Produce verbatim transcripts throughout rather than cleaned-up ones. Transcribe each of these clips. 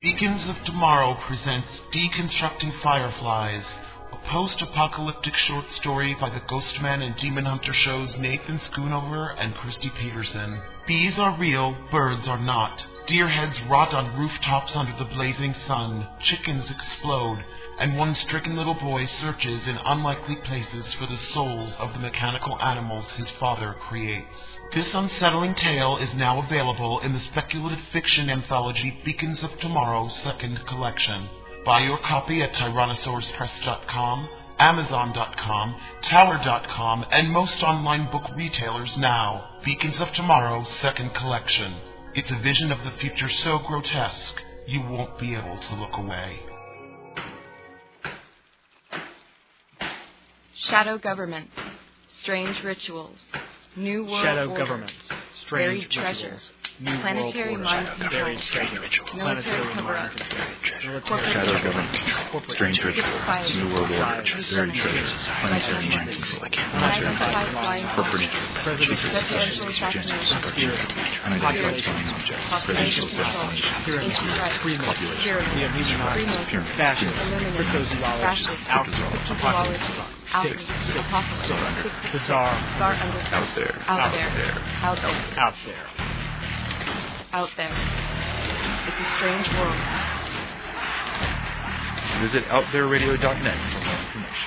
Beacons of Tomorrow presents Deconstructing Fireflies, a post-apocalyptic short story by the Ghostman and Demon Hunter show's Nathan Schoonover and Christy Peterson. Bees are real, birds are not. Deer heads rot on rooftops under the blazing sun. Chickens explode, and one stricken little boy searches in unlikely places for the souls of the mechanical animals his father creates. This unsettling tale is now available in the speculative fiction anthology Beacons of Tomorrow second collection. Buy your copy at tyrannosaurus press dot com, amazon dot com, tower dot com, and most online book retailers now. Beacons of Tomorrow second collection. It's a vision of the future so grotesque, you won't be able to look away. Shadow governments, strange rituals, new world Shadow order, governments, strange buried treasure, rituals, new planetary world mind order, control, buried treasure, military planetary cover-up, mind control, corporate Shadow secrets, governments, corporate strange secrets, rituals, society, new world order, society, buried treasure, planetary mind License, control, unidentified flying corporate saucers, interests, presidential assassination, unidentified flying objects, population presidential control, assassination, ancient rites, Freemasons, pyramids, Illuminati, Freemasons, fascists, Illuminati, cryptozoology, fascists, alchemists, cryptozoology, apocalypse, alchemy, six, apocalypse, six, six, bizarre, bizarre underground, out there, out out there, there, out there, out there. out there. It's a strange world. Visit out there radio dot net for more information.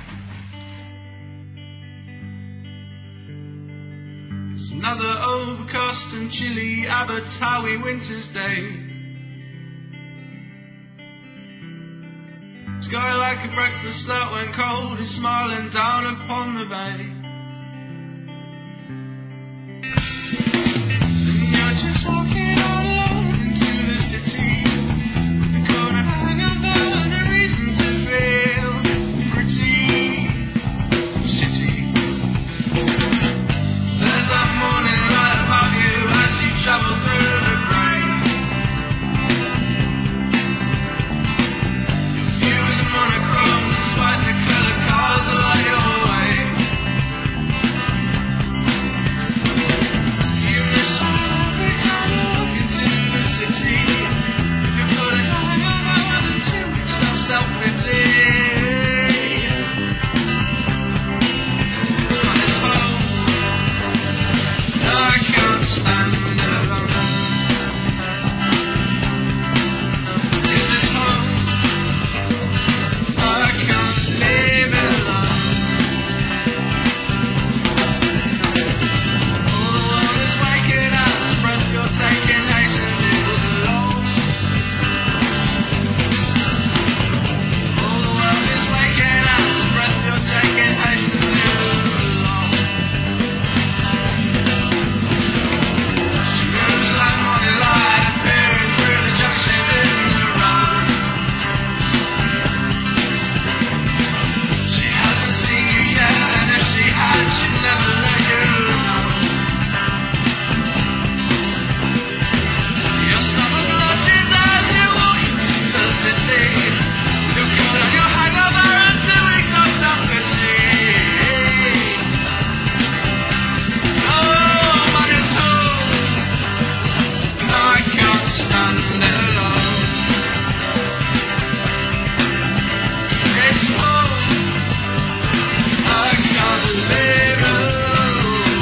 It's another overcast and chilly Abbots Howie winter's day. Sky like a breakfast that went cold is smiling down upon the bay. And you're just walking all alone into the city. The corner hangover and a reason to feel pretty shitty. There's that morning light about you as you travel through the rain. Your view is monochrome despite the colour cars that light your way. You miss all every time you walk into the city. If you're putting hangover then two weeks of self-pity. On this home, I can't stand it alone. Is this home? I can't live alone. All the world is waking up, the breath you're taking hastens it alone. All the world is waking up, the breath you're taking hastens it alone. She moves like morning light, appearing through the junction in the road. She hasn't seen you yet, and if she had, she'd never let you know. Your stomach lurches as you walk into the city. You're cold on your hangover and two weeks of self-pity. Oh, but it's home, and I can't stand it alone. It's home, I can't live alone.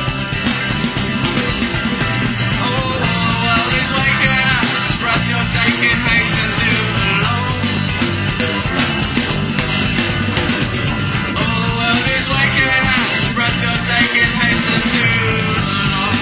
Oh, the world is waking up, the breath you're taking hastens you alone. Oh, the world is waking up, the breath you're taking hastens you alone.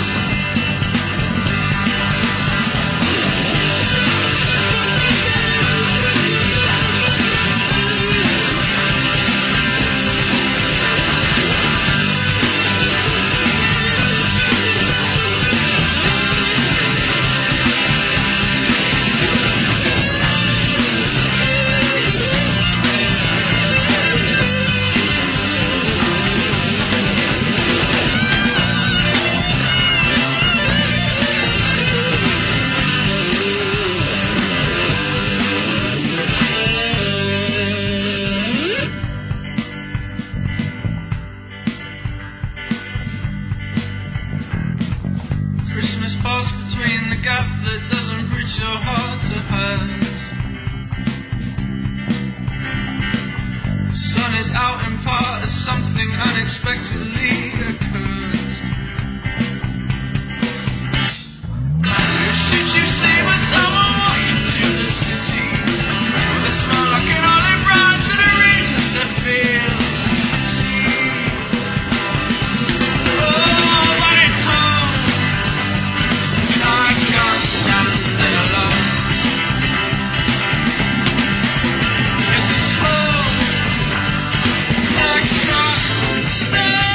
unexpectedly occurs. Should you see when someone walks into the city with a smile I can only run to the reasons to feel. Oh, but it's home, and I can't stand there alone. Yes, it's home, and I can't stand.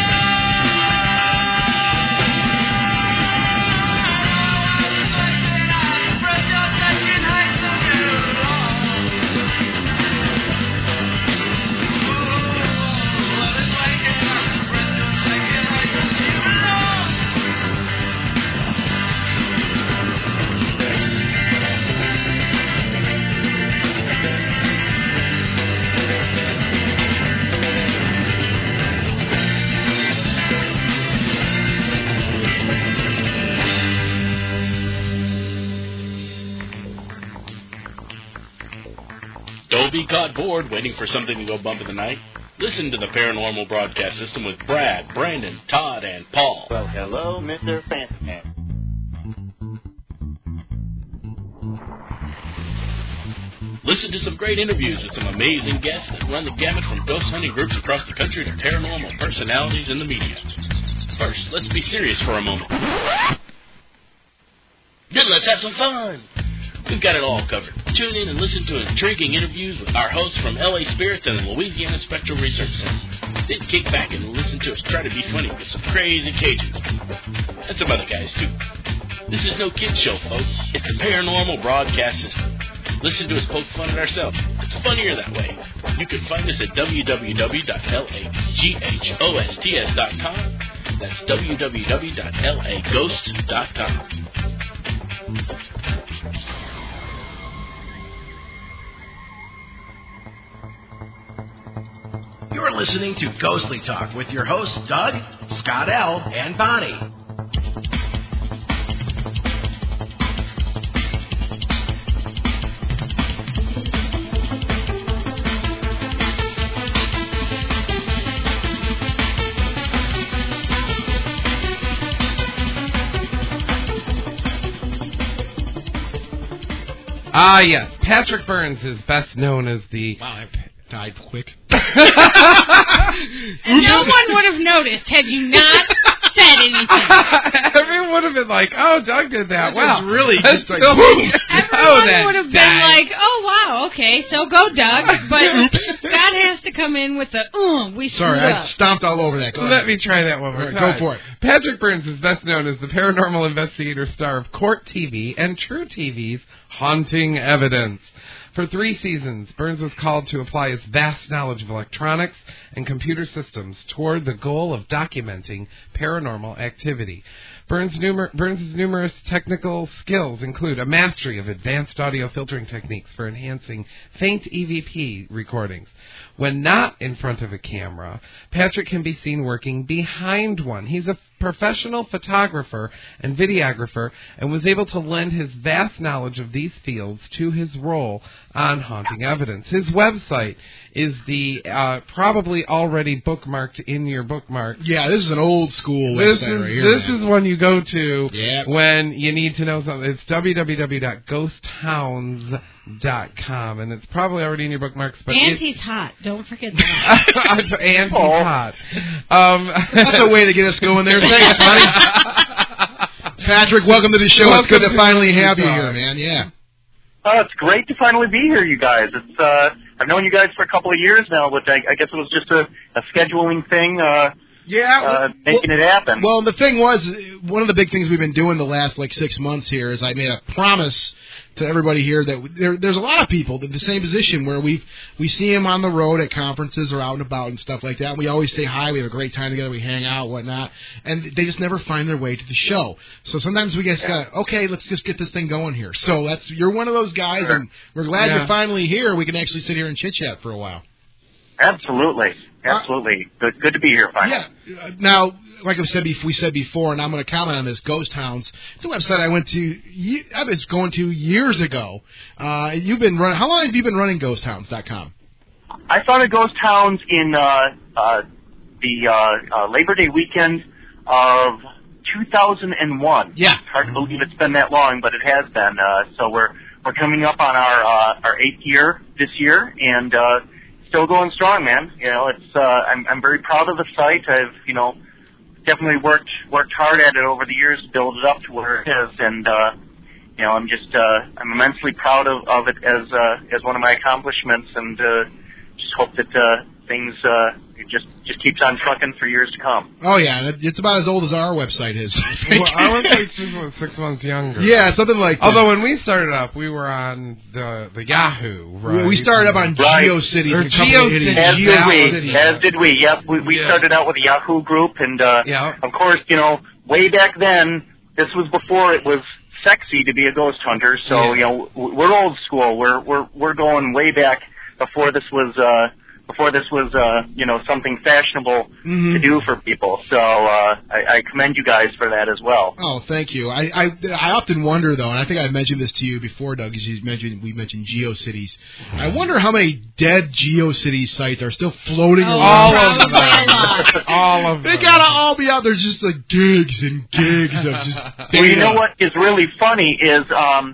Don't be caught bored waiting for something to go bump in the night. Listen to the Paranormal Broadcast System with Brad, Brandon, Todd, and Paul. Well, hello, Mister Fancy Man. Listen to some great interviews with some amazing guests that run the gamut from ghost hunting groups across the country to paranormal personalities in the media. First, let's be serious for a moment. Then let's have some fun. We've got it all covered. Tune in and listen to intriguing interviews with our hosts from L A Spirits and the Louisiana Spectral Research Center. Then kick back and listen to us try to be funny with some crazy Cajuns. And some other guys, too. This is no kid show, folks. It's the Paranormal Broadcast System. Listen to us poke fun at ourselves. It's funnier that way. You can find us at w w w dot laghosts dot com. That's w w w dot laghost dot com. You're listening to Ghostly Talk with your hosts, Doug, Scott L., and Bonnie. Ah, yes. Patrick Burns is best known as the... Wow, I died quick. And no one would have noticed had you not said anything. Everyone would have been like, oh, Doug did that. That wow. was really That's just like, so- boom. Everyone that would have been died. like, oh, wow, okay, so go, Doug. But Scott has to come in with the, uh, we Sorry, screwed I up. stomped all over that. Go Let ahead. me try that one more All right, time. go for it. Patrick Burns is best known as the paranormal investigator star of Court T V and True T V's Haunting Evidence. For three seasons, Burns was called to apply his vast knowledge of electronics and computer systems toward the goal of documenting paranormal activity. Burns' numer- Burns' numerous technical skills include a mastery of advanced audio filtering techniques for enhancing faint E V P recordings. When not in front of a camera, Patrick can be seen working behind one. He's a professional photographer and videographer and was able to lend his vast knowledge of these fields to his role on Haunting Evidence. His website is the uh, probably already bookmarked in your bookmark. Yeah, this is an old school This website is right here. this man. is one you go to Yep. when you need to know something. It's w w w dot ghost hounds dot com, and it's probably already in your bookmarks. But And it- he's hot. Don't forget that. and he's Oh. hot. Um, That's a way to get us going there. Thanks, buddy. Patrick, welcome to the show. Welcome it's good to to finally Ghostly have you Talk. here, man. Yeah. Oh, it's great to finally be here, you guys. It's uh, I've known you guys for a couple of years now, but I, I guess it was just a, a scheduling thing, uh, Yeah. uh, making it happen. Well, the thing was, one of the big things we've been doing the last like six months here is I made a promise to everybody here that there, there's a lot of people in the same position where we we see them on the road at conferences or out and about and stuff like that. And we always say hi. We have a great time together. We hang out, whatnot, and they just never find their way to the show. So sometimes we just got okay, let's just get this thing going here. So that's you're one of those guys, Sure. and we're glad Yeah. you're finally here. We can actually sit here and chit chat for a while. Absolutely, absolutely. Good, good to be here finally. Yeah. Uh, now, like I said, bef- we said before, and I'm going to comment on this. Ghost Hounds. It's a website I went to. Ye- I was going to years ago. Uh, you've been running. How long have you been running Ghost Hounds dot com? I started Ghost Hounds in uh, uh, the uh, uh, Labor Day weekend of two thousand one. Yeah. It's hard to believe it's been that long, but it has been. Uh, so we're we're coming up on our uh, our eighth year this year, and uh, still going strong, man. You know, it's uh, I'm I'm very proud of the site. I've you know definitely worked worked hard at it over the years to build it up to where it is, and uh, you know I'm just uh, I'm immensely proud of, of it as uh, as one of my accomplishments, and uh, just hope that uh, things uh, it just just keeps on trucking for years to come. Oh yeah, and it's about as old as our website is. I think. Well, our website's just what, six months younger. Yeah, something like that. Although when we started up, we were on the the Yahoo, right? We started up on Right. GeoCities. Or and a couple of idiots. As did GeoCities. we. As did we. Yep. We, we Yeah. started out with a Yahoo group, and uh, Yeah. of course, you know, way back then, this was before it was sexy to be a ghost hunter. So Yeah. you know, w- we're old school. We're we're we're going way back before this was uh, before this was uh, you know something fashionable Mhm. to do for people. So uh, I, I commend you guys for that as well. Oh, thank you. I, I I often wonder though, and I think I mentioned this to you before, Doug. As you mentioned, we mentioned GeoCities. I wonder how many dead GeoCities sites are still floating Oh, around. all of them. probably. all of They them. gotta all be out there, just like gigs and gigs of just. Well, you know data. what is really funny is um,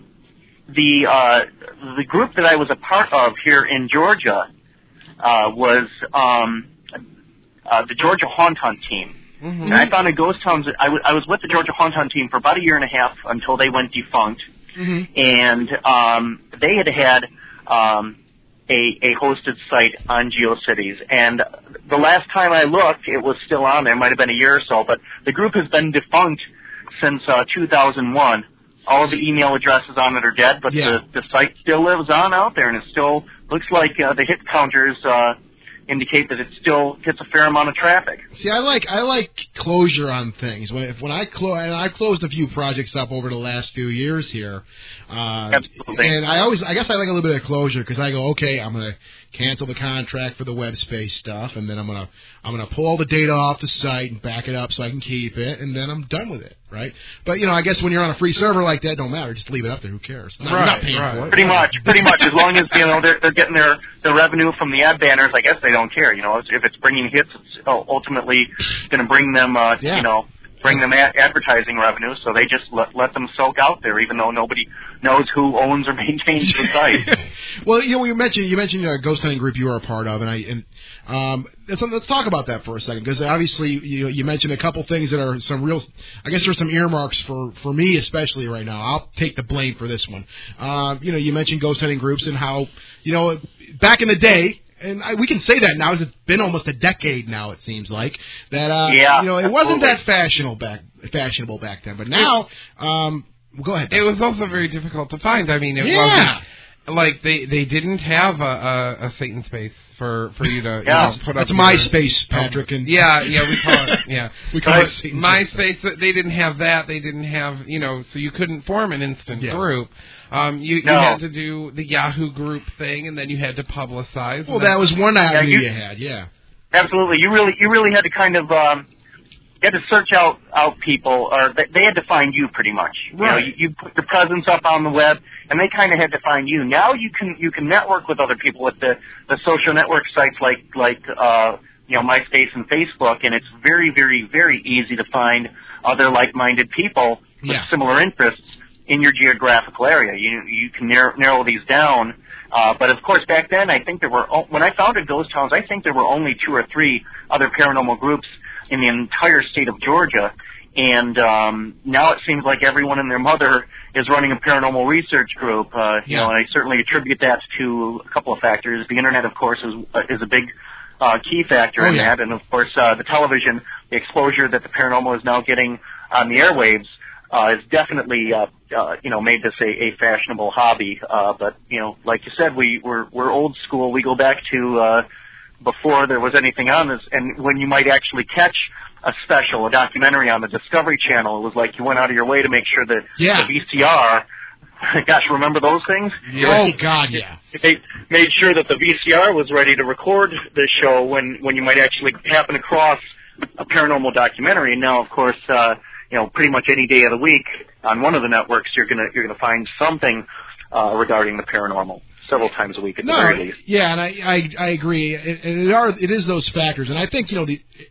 the uh, the group that I was a part of here in Georgia uh, was um, uh, the Georgia Haunt Hunt team. Mhm. And I found a ghost hunt. I, w- I was with the Georgia Haunt Hunt team for about a year and a half until they went defunct, Mhm. and um, they had had um, a, a hosted site on GeoCities. And the last time I looked, it was still on there. It might have been a year or so, but the group has been defunct since uh, two thousand one. All of the email addresses on it are dead, but Yeah. the, the site still lives on out there, and it still looks like uh, the hit counters uh, indicate that it still gets a fair amount of traffic. See, I like I like closure on things. When if, when I close, and I closed a few projects up over the last few years here, uh, Absolutely. and I always I guess I like a little bit of closure because I go, okay, I'm gonna cancel the contract for the web space stuff, and then I'm gonna I'm gonna pull all the data off the site and back it up so I can keep it, and then I'm done with it, right? But you know, I guess when you're on a free server like that, don't matter, just leave it up there. Who cares? Not, you're not Right, paying right. for it. Pretty much, pretty much. As long as you know they're they're getting their their revenue from the ad banners, I guess they don't care. You know, if it's bringing hits, it's ultimately going to bring them, uh, Yeah. you know, bring them ad- advertising revenue. So they just let let them soak out there, even though nobody knows who owns or maintains the site. Well, you know, you mentioned you mentioned a ghost hunting group you were a part of, and I and um, let's, let's talk about that for a second because obviously you you mentioned a couple things that are some real. I guess there's some earmarks for for me especially right now. I'll take the blame for this one. Um, you know, you mentioned ghost hunting groups and how you know back in the day. And I, we can say that now, as it's been almost a decade now. It seems like that. Uh, Yeah, you know, it wasn't absolutely. that fashionable back fashionable back then, but now. Um, well, go ahead. It was also very difficult to find. I mean, it Yeah. wasn't like they they didn't have a, a, a Satan space for, for you to Yeah. you know, put That's up. your- MySpace, Patrick, and Yeah, yeah, we call it. Yeah, we call But it Satan's MySpace. They didn't have that. They didn't have you know, so you couldn't form an instant Yeah. group. Um, you, No. you had to do the Yahoo group thing, and then you had to publicize. Well, and then- that was one avenue you- you had, yeah. Absolutely, you really you really had to kind of um, you had to search out out people, or they, they had to find you pretty much. You know, Right. you, you put your presence up on the web, and they kind of had to find you. Now you can you can network with other people with the the social network sites like like uh, you know MySpace and Facebook, and it's very very very easy to find other like-minded people with Yeah. similar interests in your geographical area. You you can narrow, narrow these down. Uh, but of course, back then, I think there were o- when I founded Ghost Towns, I think there were only two or three other paranormal groups in the entire state of Georgia. And um, now it seems like everyone and their mother is running a paranormal research group. Uh, you Yeah. know, and I certainly attribute that to a couple of factors. The internet, of course, is uh, is a big uh, key factor Oh, in yeah. that, and of course, uh, the television, the exposure that the paranormal is now getting on the airwaves. Uh, has definitely, uh, uh, you know, made this a, a fashionable hobby. Uh, but you know, like you said, we we're we're old school. We go back to uh, before there was anything on this, and when you might actually catch a special, a documentary on the Discovery Channel, it was like you went out of your way to make sure that Yeah. the V C R. Gosh, remember those things? Oh, God, yeah. They made sure that the V C R was ready to record the show when when you might actually happen across a paranormal documentary. And now, of course. Uh, You know, pretty much any day of the week on one of the networks, you're gonna you're gonna find something uh, regarding the paranormal several times a week at the No, very least. yeah, and I I, I agree. It, and it are it is those factors, and I think you know the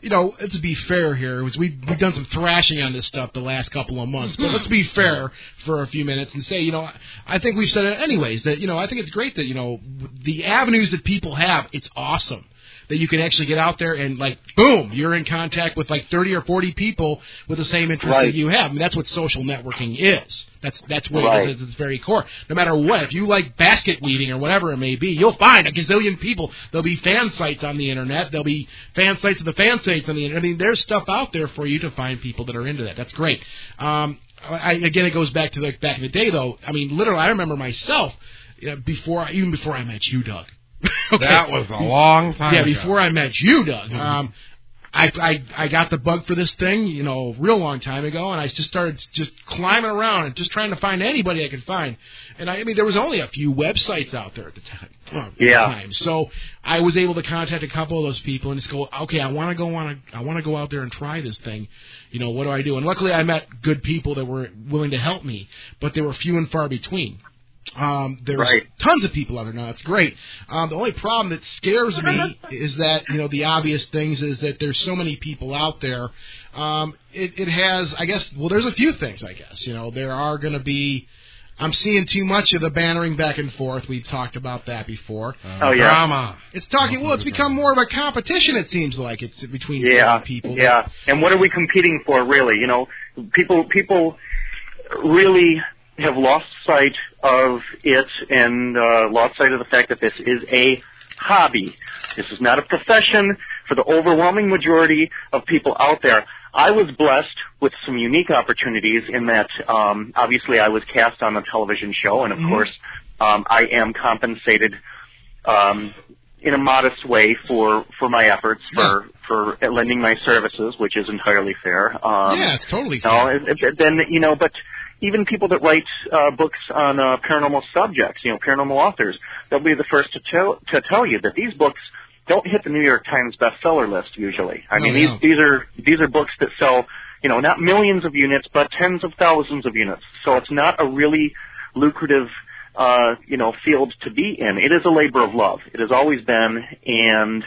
you know, let's be fair here. It was, we've, we've done some thrashing on this stuff the last couple of months, but let's be fair for a few minutes and say, you know, I think we've said it anyways, that, you know, I think it's great that, you know, the avenues that people have, it's awesome that you can actually get out there and, like, boom, you're in contact with, like, thirty or forty people with the same interests Right. that you have. I mean, that's what social networking is. That's that's what Right. it is at its very core. No matter what, if you like basket weaving or whatever it may be, you'll find a gazillion people. There'll be fan sites on the Internet. There'll be fan sites of the fan sites on the Internet. I mean, there's stuff out there for you to find people that are into that. That's great. Um, I, again, it goes back to the, back in the day, though. I mean, literally, I remember myself, you know, before, even before I met you, Doug. Okay. That was a long time Yeah, ago. before I met you, Doug. Um, I, I I got the bug for this thing, you know, a real long time ago, and I just started just climbing around and just trying to find anybody I could find. And I, I mean, there was only a few websites out there at the time. Well, at Yeah. the time. So I was able to contact a couple of those people and just go, okay, I want to go on, a, I want to go out there and try this thing. You know, what do I do? And luckily, I met good people that were willing to help me, but they were few and far between. Um, there's Right. tons of people out there now. It's great. Um, the only problem that scares me is that, you know, the obvious things is that there's so many people out there. Um, it, it has, I guess, well, there's a few things, I guess. You know, there are going to be, I'm seeing too much of the bannering back and forth. We've talked about that before. Uh, Oh, yeah. Drama. It's talking, well, it's become more of a competition, it seems like, it's between Yeah, different people. yeah. And what are we competing for, really? You know, people people really have lost sight of it and uh, lost sight of the fact that this is a hobby. This is not a profession for the overwhelming majority of people out there. I was blessed with some unique opportunities in that, um, obviously, I was cast on a television show, and of Mhm. course, um, I am compensated um, in a modest way for, for my efforts, for, for lending my services, which is entirely fair. Um, Yeah, it's totally no, fair. it- it- then, you know, but even people that write uh, books on uh, paranormal subjects, you know, paranormal authors, they'll be the first to tell, to tell you that these books don't hit the New York Times bestseller list usually. I No, mean, they these don't. these are these are books that sell, you know, not millions of units, but tens of thousands of units. So it's not a really lucrative, uh, you know, field to be in. It is a labor of love. It has always been, and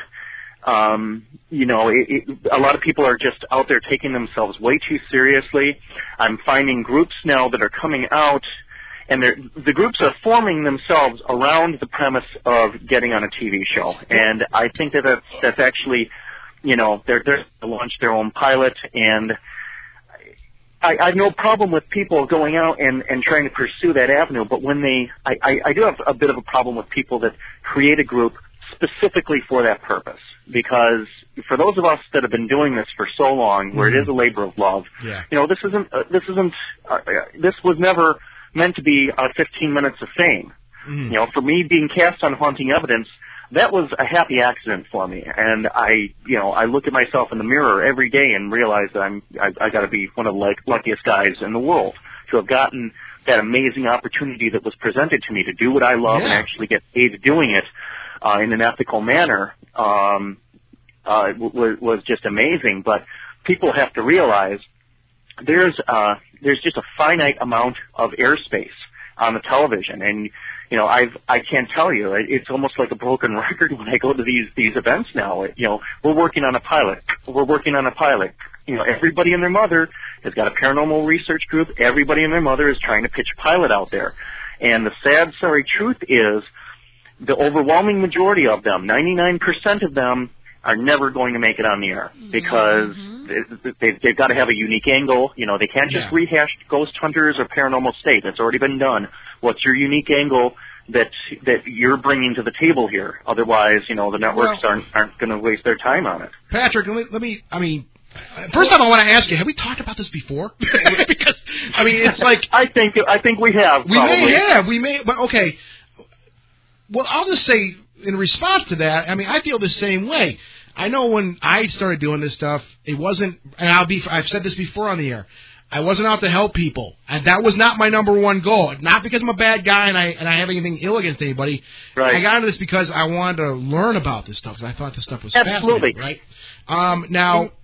um, you know, it, it, a lot of people are just out there taking themselves way too seriously. I'm finding groups now that are coming out, and they're, the groups are forming themselves around the premise of getting on a T V show. And I think that that's, that's actually, you know, they're, they're to launch their own pilot, and I, I have no problem with people going out and, and trying to pursue that avenue, but when they, I, I, I do have a bit of a problem with people that create a group specifically for that purpose, because for those of us that have been doing this for so long, where Mhm. it is a labor of love, Yeah. you know, this isn't, uh, this isn't, uh, this was never meant to be uh, fifteen minutes of fame. Mhm. You know, for me being cast on Haunting Evidence, that was a happy accident for me, and I, you know, I look at myself in the mirror every day and realize that I'm, I, I got to be one of the like, luckiest guys in the world to have gotten that amazing opportunity that was presented to me to do what I love and Yeah. actually get paid doing it uh, in an ethical manner. Um, uh, was was just amazing. But people have to realize there's uh, there's just a finite amount of airspace on the television, and you know, I've, I can't tell you. It's almost like a broken record when I go to these, these events now. You know, we're working on a pilot. We're working on a pilot. You know, everybody and their mother has got a paranormal research group. Everybody and their mother is trying to pitch a pilot out there. And the sad, sorry truth is the overwhelming majority of them, ninety-nine percent of them, are never going to make it on the air because they, they, they've got to have a unique angle. You know, they can't just Yeah. rehash Ghost Hunters or Paranormal State. That's already been done. What's your unique angle that that you're bringing to the table here? Otherwise, you know, the networks Well- aren't aren't going to waste their time on it. Patrick, let me, let me, I mean, first off, I want to ask you, have we talked about this before? Because, I mean, it's like, I think I think we have. we probably. may have, we may, but okay. Well, I'll just say, in response to that, I mean, I feel the same way. I know when I started doing this stuff, it wasn't, and I'll be, I've said this before on the air, I wasn't out to help people, and that was not my number one goal. Not because I'm a bad guy and I and I have anything ill against anybody. Right. I got into this because I wanted to learn about this stuff because I thought this stuff was Absolutely. fascinating. Right. Um, now,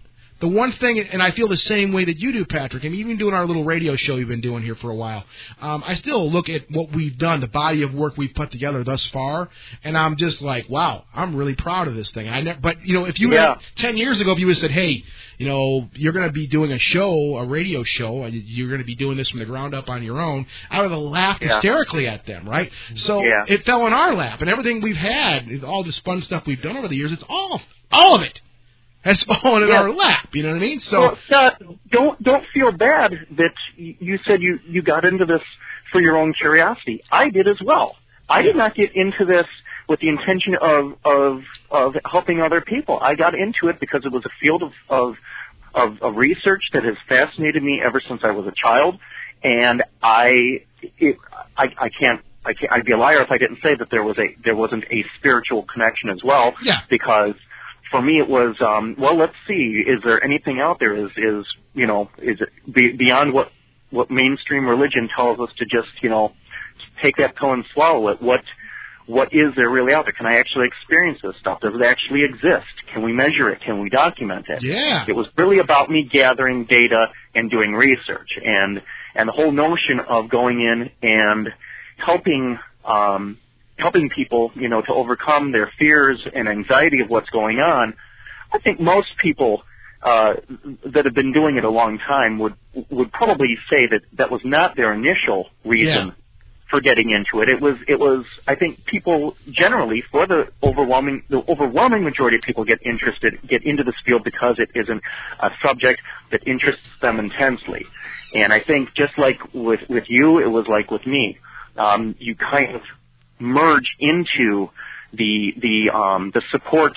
the one thing, and I feel the same way that you do, Patrick, and even doing our little radio show we've been doing here for a while, um, I still look at what we've done, the body of work we've put together thus far, and I'm just like, wow, I'm really proud of this thing. I never, but, you know, if you Yeah. had, ten years ago, if you would have said, hey, you know, you're going to be doing a show, a radio show, and you're going to be doing this from the ground up on your own, I would have laughed Yeah. hysterically at them, right? So Yeah. it fell in our lap, and everything we've had, all this fun stuff we've done over the years, it's all, all of it has fallen in Yeah. our lap. You know what I mean? So well, Scott, don't don't feel bad that y- you said you you got into this for your own curiosity. I did as well. I did not get into this with the intention of of of helping other people. I got into it because it was a field of of of, of research that has fascinated me ever since I was a child, and I it, I, I can't. I can't, I'd be a liar if I didn't say that there was a there wasn't a spiritual connection as well. Yeah. Because for me it was um, well, let's see, is there anything out there? Is is you know is it be, beyond what what mainstream religion tells us to just you know take that pill and swallow it? What what is there really out there? Can I actually experience this stuff? Does it actually exist? Can we measure it? Can we document it? Yeah. It was really about me gathering data and doing research, and and the whole notion of going in and helping um, helping people, you know, to overcome their fears and anxiety of what's going on. I think most people uh, that have been doing it a long time would would probably say that that was not their initial reason Yeah. for getting into it. It was it was I think people generally, for the overwhelming the overwhelming majority of people, get interested get into this field because it is an, a subject that interests them intensely. And I think just like with with you, it was like with me. Um, you kind of merge into the the um, the support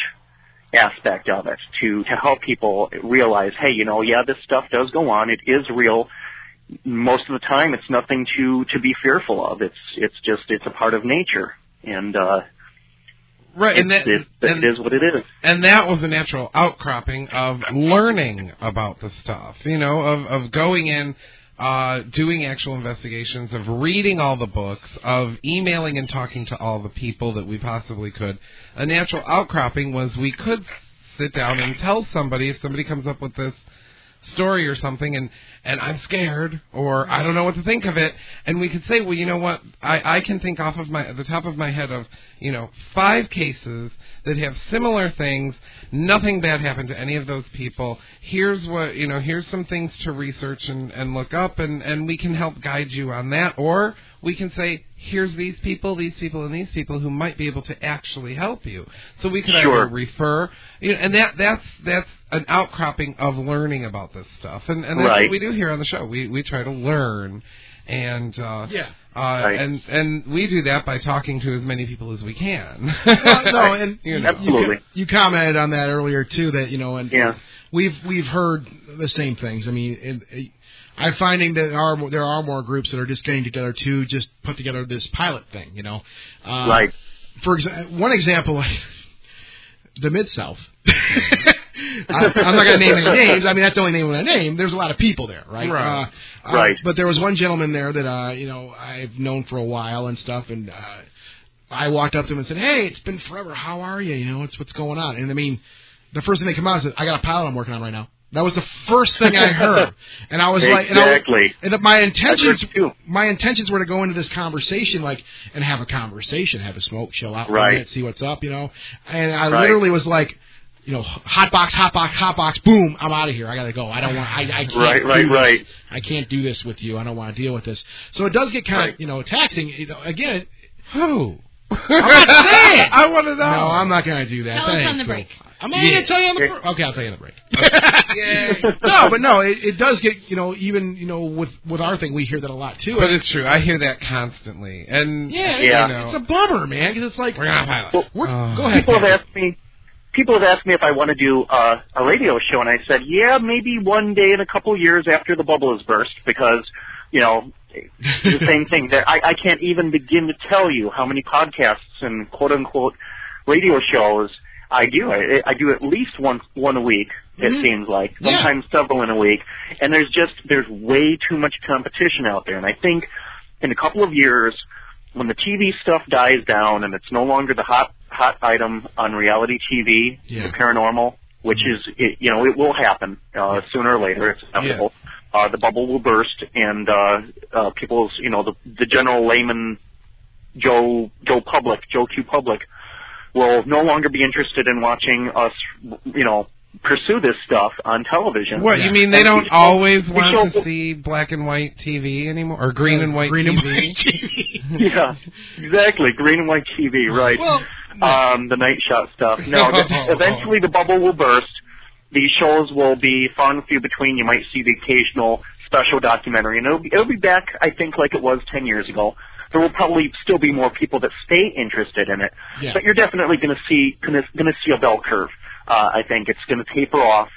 aspect of it to to help people realize, hey, you know, yeah, this stuff does go on. It is real. Most of the time, it's nothing to to be fearful of. It's it's just it's a part of nature, and uh, right, and that, it, it, and, it is what it is. And that was a natural outcropping of learning about the stuff. You know, of of going in. Uh, doing actual investigations, of reading all the books, of emailing and talking to all the people that we possibly could. A natural outcropping was we could sit down and tell somebody, if somebody comes up with this story or something, and, and I'm scared, or I don't know what to think of it, and we could say, well, you know what, I, I can think off of my the top of my head of, you know, five cases that have similar things, nothing bad happened to any of those people, here's what, you know, here's some things to research and, and look up, and, and we can help guide you on that, or we can say, here's these people, these people, and these people who might be able to actually help you. So we could Sure. either refer, you know, and that that's that's an outcropping of learning about this stuff, and and that's Right. what we do here on the show. We we try to learn, and uh, Yeah. uh, Right. and and we do that by talking to as many people as we can. Well, no, and You know. Absolutely. You, you commented on that earlier too. That you know, and Yeah. we've we've heard the same things. I mean, it, it, I'm finding that there are there are more groups that are just getting together to just put together this pilot thing. You know, uh, Right. For exa- one example, the Mid South. I, I'm not going to name any names. I mean, that's the only name I name. There's a lot of people there, right? Right. Uh, uh, Right. But there was one gentleman there that uh, you know I've known for a while and stuff, and uh, I walked up to him and said, "Hey, it's been forever. How are you? You know, what's what's going on?" And I mean, the first thing they come out is, "I got a pilot I'm working on right now." That was the first thing I heard, and I was like, and, I, Exactly. and the, my intentions, That's true. my intentions were to go into this conversation, like, and have a conversation, have a smoke, chill out, for a Right. minute, see what's up, you know. And I Right. literally was like, you know, hot box, hot box, hot box, boom, I'm out of here. I gotta go. I don't want. I, I can't. Right, do right, this. right. I can't do this with you. I don't want to deal with this. So it does get kind Right. of, you know, taxing. You know, again, Who? I'm not saying. I want to know. No, I'm not going to do that. Tell That us ain't on the cool. break. I'm not going Yeah. to tell you on the break. Okay, I'll tell you on the break. No, but no, it, it does get, you know, even, you know, with with our thing, we hear that a lot too. But it's true. I hear that constantly, and yeah, Yeah. you know, it's a bummer, man, because it's like, we're gonna pilot. Well, we're, Oh. go ahead. People have Patrick. asked me. People have asked me if I want to do uh, a radio show, and I said, yeah, maybe one day in a couple of years after the bubble has burst, because, you know, the same thing. That I, I can't even begin to tell you how many podcasts and quote-unquote radio shows I do. I, I do at least one one a week, it Mhm. seems like, Yeah. sometimes several in a week, and there's just, there's way too much competition out there, and I think in a couple of years, when the T V stuff dies down and it's no longer the hot hot item on reality T V, Yeah. the paranormal, which is, it, you know, it will happen uh, sooner or later. It's inevitable. Yeah. Uh, the bubble will burst, and uh, uh, people's, you know, the, the general layman, Joe Joe public, Joe Q public, will no longer be interested in watching us, you know, pursue this stuff on television. What, you mean they and don't we always show, want show, to see black and white T V anymore? Or green and white green T V? And white T V. Yeah, exactly. Green and white T V, right. Well, um, the night shot stuff. No, just, eventually the bubble will burst. These shows will be far and few between. You might see the occasional special documentary, and it'll be, it'll be back, I think, like it was ten years ago. There will probably still be more people that stay interested in it, yeah. but you're definitely going to see going to see a bell curve. Uh, I think it's going to taper off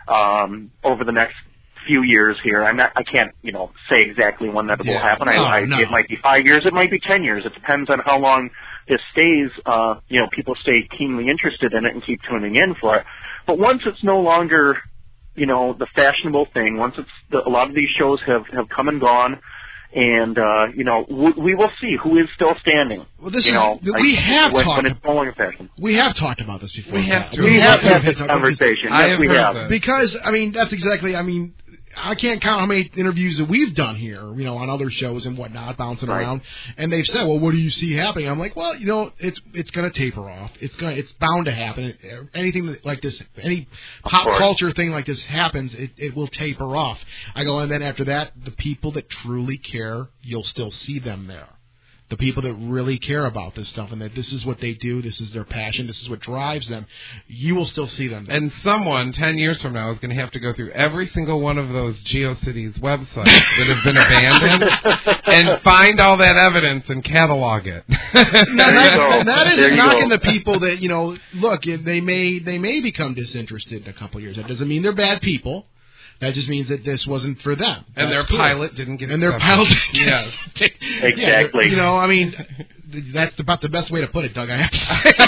um, over the next few years here. I'm not, I can't, you know, say exactly when that yeah. will happen. No, I, I, no. It might be five years. It might be ten years. It depends on how long this stays. Uh, you know, people stay keenly interested in it and keep tuning in for it. But once it's no longer, you know, the fashionable thing, once it's the, a lot of these shows have have come and gone. And, uh, you know, we, we will see who is still standing. Well, this you is, know, we I, have when, talked when it's no longer fashion. We have talked about this before. We have to. We, we have, have to have have this conversation. I Yes, have we heard have. that. Because, I mean, that's exactly, I mean, I can't count how many interviews that we've done here, you know, on other shows and whatnot, bouncing right. around, and they've said, well, what do you see happening? I'm like, well, you know, it's it's going to taper off. It's going it's bound to happen. Anything like this, any pop culture thing like this happens, it, it will taper off. I go, and then after that, the people that truly care, you'll still see them there. The people that really care about this stuff and that this is what they do, this is their passion, this is what drives them, you will still see them there. And someone ten years from now is going to have to go through every single one of those GeoCities websites that have been abandoned and find all that evidence and catalog it. Now, that, that There isn't you knocking go. the people that, you know, look, they may they may become disinterested in a couple of years. That doesn't mean they're bad people. That just means that this wasn't for them. And That's their cool. pilot didn't get And their accepted. pilot Yes. Exactly. Yeah, you know, I mean, that's about the best way to put it, Doug, I have to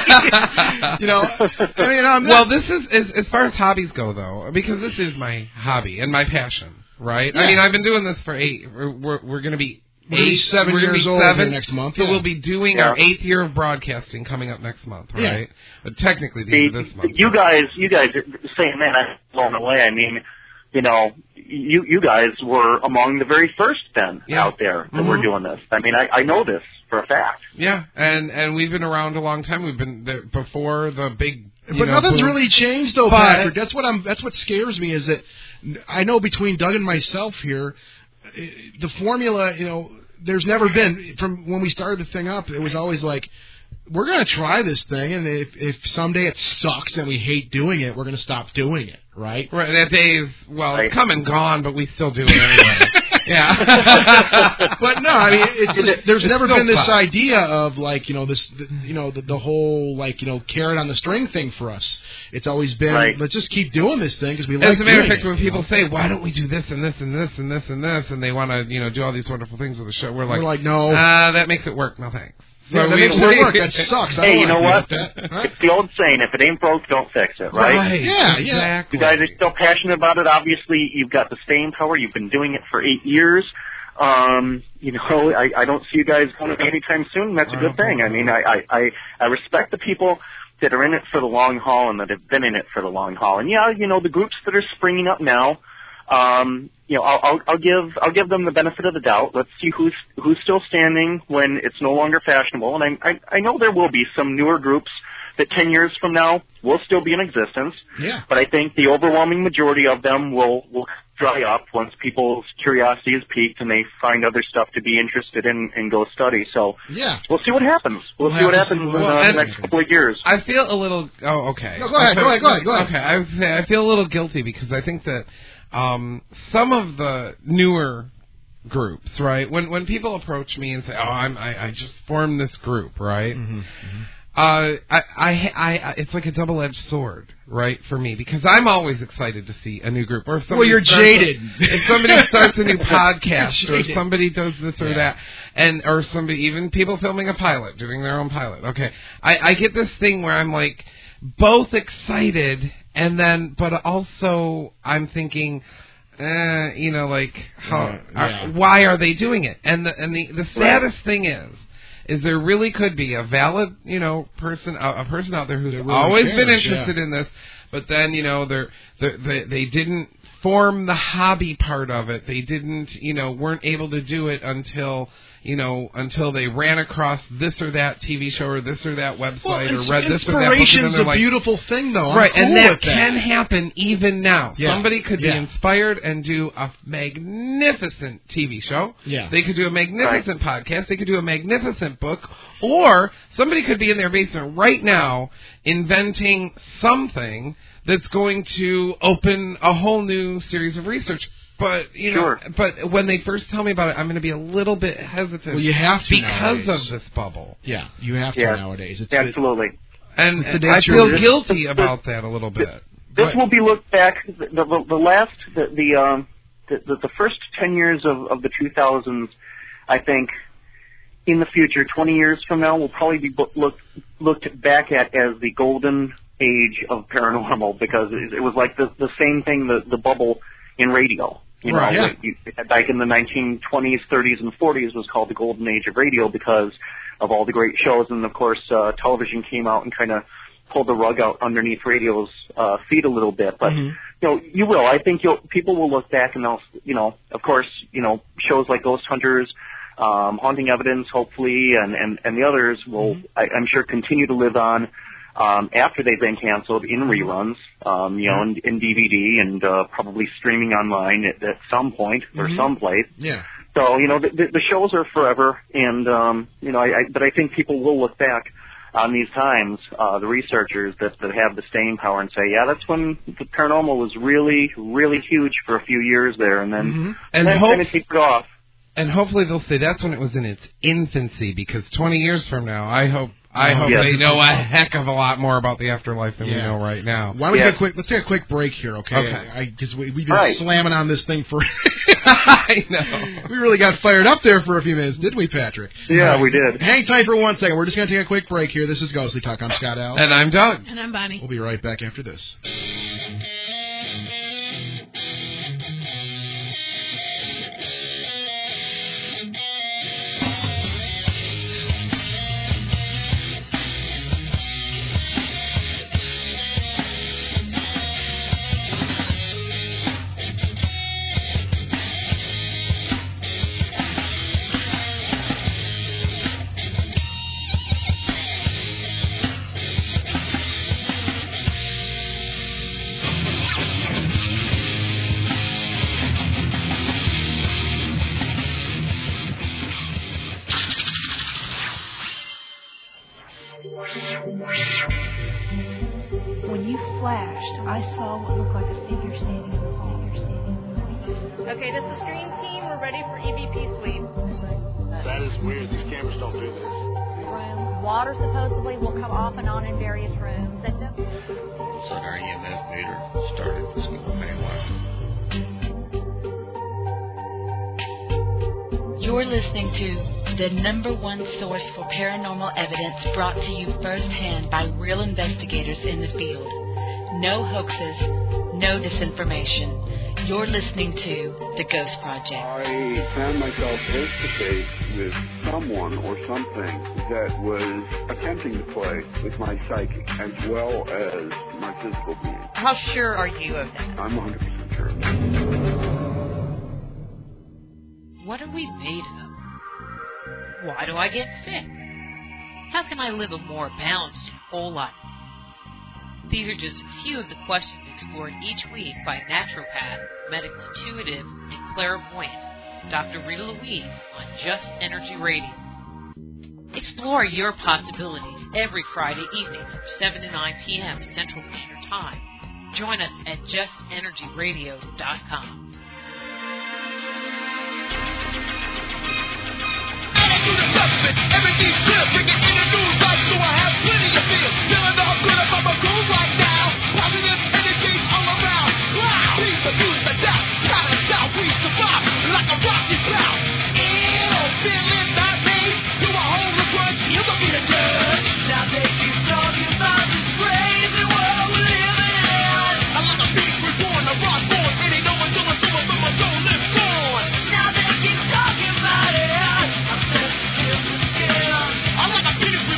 say. you know, I mean, I'm well, not, this is, as, as far as hobbies go, though, because this is my hobby and my passion, right? Yeah. I mean, I've been doing this for eight, we're, we're, we're going to be We're gonna be eight, seven we're gonna years be old seven, here next month, So yeah. we'll be doing Yeah. our eighth year of broadcasting coming up next month, Yeah. right? But technically, the See, end of this month. you guys, you guys are saying that, I'm blown away. I mean, you know, you you guys were among the very first then Yeah. out there that Mhm. were doing this. I mean, I, I know this for a fact. Yeah, and and we've been around a long time. We've been there before the big. You but know, nothing's boom. really changed, though, But- Patrick. That's what I'm. That's what scares me is that I know between Doug and myself here, eh, the formula. You know, there's never been from when we started the thing up. It was always like, we're going to try this thing, and if if someday it sucks and we hate doing it, we're going to stop doing it. Right? Right, that day is, well, Right. it's come and gone, but we still do it anyway. yeah. But no, I mean, it's just, there's It's never still been this fun. idea of like, you know, this, the, you know, the, the whole like, you know, carrot on the string thing for us. It's always been, Right. let's just keep doing this thing because we like As a matter of doing fact, it, when you people know? say, why don't we do this and this and this and this and this, and they want to, you know, do all these wonderful things with the show, we're like, We're like, no. uh, that makes it work, no thanks. Yeah, that we- makes it work. That sucks. I Hey, don't you know wanna what? deal with that. Huh? It's the old saying: if it ain't broke, don't fix it. Right? Right, Yeah, yeah. exactly. You guys are still passionate about it. Obviously, you've got the staying power. You've been doing it for eight years. Um, you know, I, I don't see you guys going away anytime soon. And that's a good thing. I mean, I, I, I, I respect the people that are in it for the long haul and that have been in it for the long haul. And yeah, you know, the groups that are springing up now, um, you know, I'll, I'll, I'll give I'll give them the benefit of the doubt. Let's see who's who's still standing when it's no longer fashionable. And I, I, I know there will be some newer groups that ten years from now will still be in existence. Yeah. But I think the overwhelming majority of them will will dry up once people's curiosity is piqued and they find other stuff to be interested in and go study. So Yeah. we'll see what happens. We'll, We'll see what have to happens see in what uh, the happens. next couple of years. I feel a little. Oh, okay. No, go ahead, I go ahead, go ahead, go ahead. Okay, I was saying, I feel a little guilty because I think that um, some of the newer groups, right? When when people approach me and say, "Oh, I'm I, I just formed this group," right? Mm-hmm, mm-hmm. Uh, I, I, I, it's like a double-edged sword, right, for me, because I'm always excited to see a new group. Or if somebody Well, you're starts jaded. A, if somebody starts a new podcast, or Jaded. somebody does this or Yeah. that, and or somebody, even people filming a pilot, doing their own pilot. Okay, I, I get this thing where I'm like both excited, and then, but also I'm thinking. Uh, you know, like how? Yeah, yeah. Are, why are they doing it? And the and the the saddest thing is. Is there really could be a valid, you know, person, a, a person out there who's That really always cares, been interested yeah. in this, but then you know they're, they're, they they didn't form the hobby part of it. They didn't, you know, weren't able to do it until, you know, until they ran across this or that T V show or this or that website well, or read this or that book. Inspiration's a like, beautiful thing, though. I'm right, cool and that with that can happen even now. Yeah. Somebody could yeah. be inspired and do a magnificent T V show. Yeah. They could do a magnificent right. podcast. They could do a magnificent book. Or somebody could be in their basement right now inventing something that's going to open a whole new series of research. But you know, sure. but when they first tell me about it, I'm going to be a little bit hesitant. Well, you have to because nowadays. of this bubble. Yeah, you have to yeah. nowadays. It's Absolutely. And, it's and I feel guilty this, about that a little bit. This will be looked back. The, the, the last, the the, um, the the the first ten years of, of the two thousands, I think, in the future, twenty years from now, will probably be looked looked back at as the golden age of paranormal, because it, it was like the the same thing, the the bubble in radio. You know, right, yeah. you, back in the nineteen twenties, thirties, and forties was called the golden age of radio because of all the great shows, and of course, uh, television came out and kind of pulled the rug out underneath radio's uh, feet a little bit. But mm-hmm. you know, you will. I think you'll, people will look back and they'll, you know, of course, you know, shows like Ghost Hunters, um, Haunting Evidence, hopefully, and and and the others will, mm-hmm. I, I'm sure, continue to live on. Um, after they've been canceled in reruns, um, you know, in, in D V D and uh, probably streaming online at, at some point or mm-hmm. someplace. Yeah. So, you know, the, the, the shows are forever, and, um, you know, I, I, but I think people will look back on these times, uh, the researchers that, that have the staying power and say, yeah, that's when the paranormal was really, really huge for a few years there, and then, mm-hmm. and then hope- kind of take it off. And hopefully they'll say that's when it was in its infancy, because twenty years from now, I hope I hope yes. they know a heck of a lot more about the afterlife than yeah. we know right now. Why don't we yeah. get a quick? Let's take a quick break here, okay? Okay. Because we, we've been right. slamming on this thing for. I know. We really got fired up there for a few minutes, didn't we, Patrick? Yeah, right. we did. Hang tight for one second. We're just going to take a quick break here. This is Ghostly Talk. I'm Scott Al. And I'm Doug. And I'm Bonnie. We'll be right back after this. When you flashed, I saw what looked like a figure standing in the hall. Okay, this is Green Team. We're ready for E V P sweep. That is weird. These cameras don't do this. Room. Water supposedly will come off and on in various rooms. And no- All of a sudden, our E M F meter started going haywire. You're listening to the number one source for paranormal evidence, brought to you firsthand by real investigators in the field. No hoaxes, no disinformation. You're listening to The Ghost Project. I found myself face to face with someone or something that was attempting to play with my psyche as well as my physical being. How sure are you of that? I'm one hundred percent sure of that. What are we made of? Why do I get sick? How can I live a more balanced whole life? These are just a few of the questions explored each week by naturopath, medical intuitive, and clairvoyant Doctor Rita Louise on Just Energy Radio. Explore your possibilities every Friday evening from seven to nine p.m. Central Standard Time. Join us at just energy radio dot com. Everything's clear, bring it in a new life, so I have plenty to feel. Feeling all good about my groove right now. Positive energies all around. Wow, please abuse the doubt. Proud and shout, we survive like a rocky cloud. It all feeling that me. You a hold the grudge, you gon' be the judge. Now they keep talking about this crazy world we're living in. I'm like a beast reborn, a rock born. And ain't no one doing so much for my soul lives on. Now they keep talking about it. I'm like a phoenix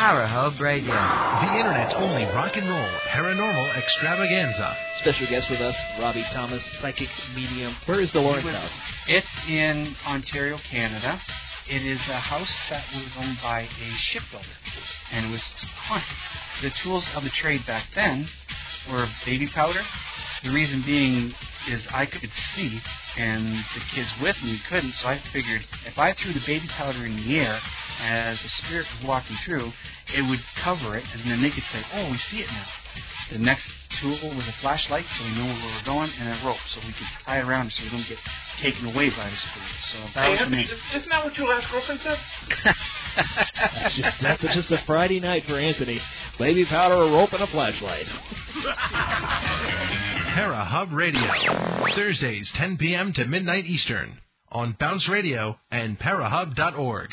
Para-Hub Radio. The Internet's only rock and roll paranormal extravaganza. Special guest with us, Robbie Thomas, psychic medium. Where is the Lawrence House? It's in Ontario, Canada. It is a house that was owned by a shipbuilder, and it was haunted. The tools of the trade back then were baby powder. The reason being is I could see, and the kids with me couldn't, so I figured if I threw the baby powder in the air as the spirit was walking through, it would cover it, and then they could say, oh, we see it now. The next tool was a flashlight, so we know where we're going, and a rope, so we could tie it around so we don't get taken away by the spirit. So that hey, was the Anthony, main. isn't that what your last girlfriend said? That's just, that's just a Friday night for Anthony. Baby powder, a rope, and a flashlight. Para-Hub Radio. Thursdays, ten p.m. to midnight Eastern. On Bounce Radio and Parahub dot org.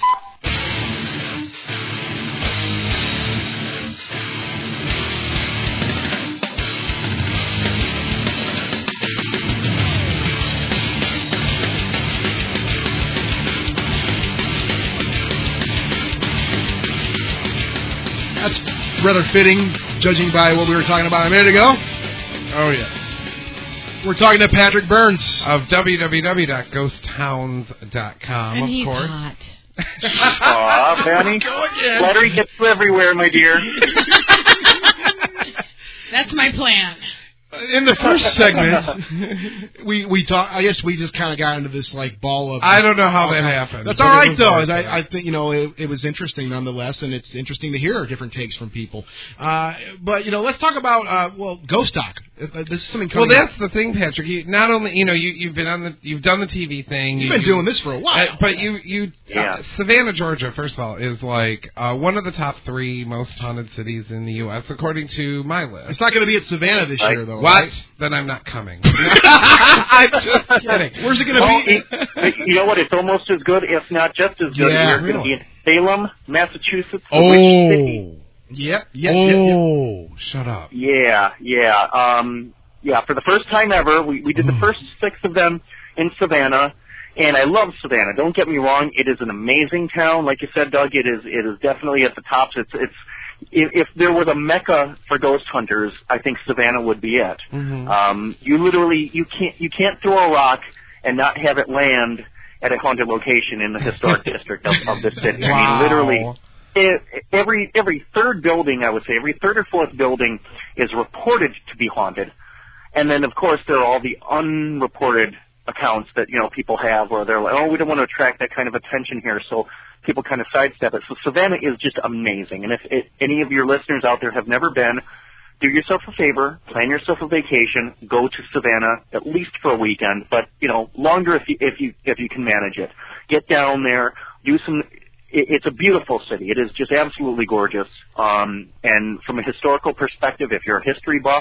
That's rather fitting, judging by what we were talking about a minute ago. Oh, yeah. We're talking to Patrick Burns of w w w dot ghost towns dot com, And of he's course. hot. Aw, Benny. Flattery gets everywhere, my dear. That's my plan. In the first segment, we we talk. I guess we just kind of got into this like ball of. I don't know how that happened. That's but all it right was though. like I, that. I think you know it, it was interesting nonetheless, and it's interesting to hear different takes from people. Uh, but you know, let's talk about uh, well, Ghost Doc. Uh, This is something. Well, Coming that's the thing, Patrick. You not only you know you you've been on the you've done the T V thing. You've you, been you, doing this for a while, uh, but you you Yeah. uh, Savannah, Georgia, first of all, is like uh, one of the top three most haunted cities in the U S according to my list. It's not going to be at Savannah this Right. year, though. What? Right? Then I'm not coming. I'm just kidding. Where's it going to Well, be? it, you know what? It's almost as good, if not just as good. Yeah, We're going to be in Salem, Massachusetts. the Oh. Witch City. Yep. Yep. Yep. Yep. Oh, shut up. Yeah, yeah. Um, yeah, for the first time ever, we, we did the first six of them in Savannah, and I love Savannah. Don't get me wrong; it is an amazing town. Like you said, Doug, it is it is definitely at the top. It's it's if, if there was a mecca for ghost hunters, I think Savannah would be it. Mm-hmm. Um, you literally you can't you can't throw a rock and not have it land at a haunted location in the historic district of, of the city. Wow. I mean, literally. It, every every third building, I would say, every third or fourth building is reported to be haunted. And then, of course, there are all the unreported accounts that, you know, people have where they're like, oh, we don't want to attract that kind of attention here, so people kind of sidestep it. So Savannah is just amazing. And if it, any of your listeners out there have never been, do yourself a favor, plan yourself a vacation, go to Savannah at least for a weekend, but, you know, longer if you, if you, if you can manage it. Get down there, do some... It's a beautiful city. It is just absolutely gorgeous. Um, and from a historical perspective, if you're a history buff,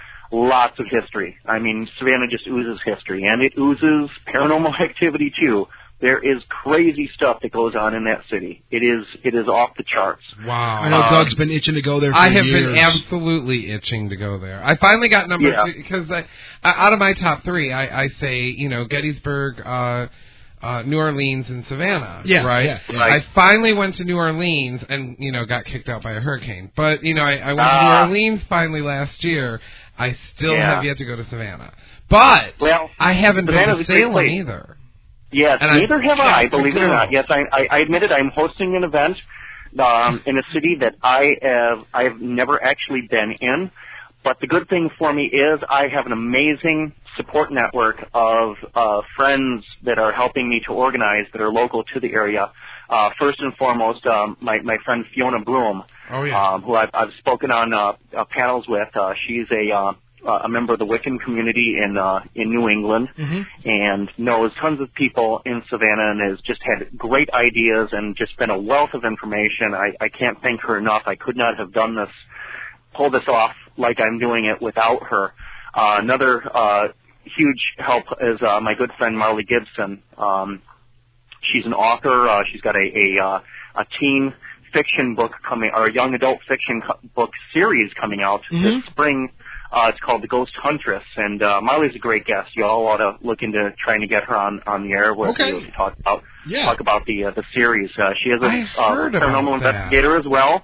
lots of history. I mean, Savannah just oozes history, and it oozes paranormal activity too. There is crazy stuff that goes on in that city. It is it is off the charts. Wow. I know Um, Doug's been itching to go there for I have years. been absolutely itching to go there. I finally got number Yeah. three because I, I, out of my top three, I, I say, you know, Gettysburg, uh, uh, New Orleans, and Savannah. Yeah, right? yeah, yeah. Right. I finally went to New Orleans and, you know, got kicked out by a hurricane. But, you know, I, I went to New Ah. Orleans finally last year. I still Yeah. have yet to go to Savannah. But Well, I haven't been Savannah's to a great Salem place. either. Yes, And neither I have I, can't believe it or go. not. Yes, I, I, I admit it. I'm hosting an event um, in a city that I have I have never actually been in. But the good thing for me is I have an amazing support network of uh, friends that are helping me to organize that are local to the area. Uh, first and foremost, um, my, my friend Fiona Broom, Oh, yeah. um, who I've, I've spoken on uh, uh, panels with. Uh, she's a uh, a member of the Wiccan community in uh, in New England, Mm-hmm. and knows tons of people in Savannah, and has just had great ideas and just been a wealth of information. I, I can't thank her enough. I could not have done this, pull this off like I'm doing it without her. Uh, another uh, huge help is uh, my good friend Marley Gibson. Um, she's an author. Uh, she's got a a, uh, a teen fiction book coming, or a young adult fiction co- book series coming out Mhm. this spring. Uh, it's called The Ghost Huntress, and uh, Marley's a great guest. You all ought to look into trying to get her on, on the air with Okay. you to talk about Yeah. talk about the uh, the series. Uh, she is a I've uh, heard about paranormal that. investigator as well,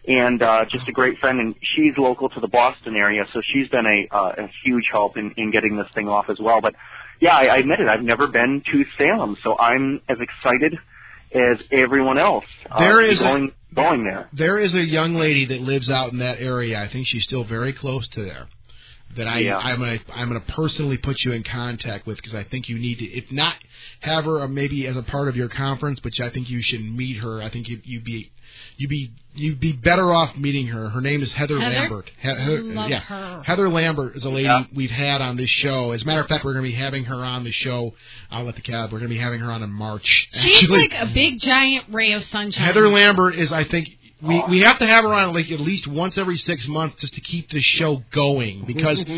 and uh, just a great friend. And she's local to the Boston area, so she's been a, uh, a huge help in, in getting this thing off as well. But yeah, I, I admit it. I've never been to Salem, so I'm as excited as everyone else. Uh, There is going a, going there. There is a young lady that lives out in that area. I think she's still very close to there. That I, Yeah. I'm gonna I'm gonna personally put you in contact with, because I think you need to, if not have her uh, maybe as a part of your conference, but I think you should meet her. I think you you'd be you'd be you'd be better off meeting her. Her name is Heather, Heather? Lambert. He- Heather, Love yeah, her. Heather Lambert is a lady Yeah. we've had on this show. As a matter of fact, we're gonna be having her on the show. I'll let the cab. We're gonna be having her on in March. She's Actually, like a big giant ray of sunshine. Heather Lambert is, I think, we we have to have her on like at least once every six months just to keep this show going, because in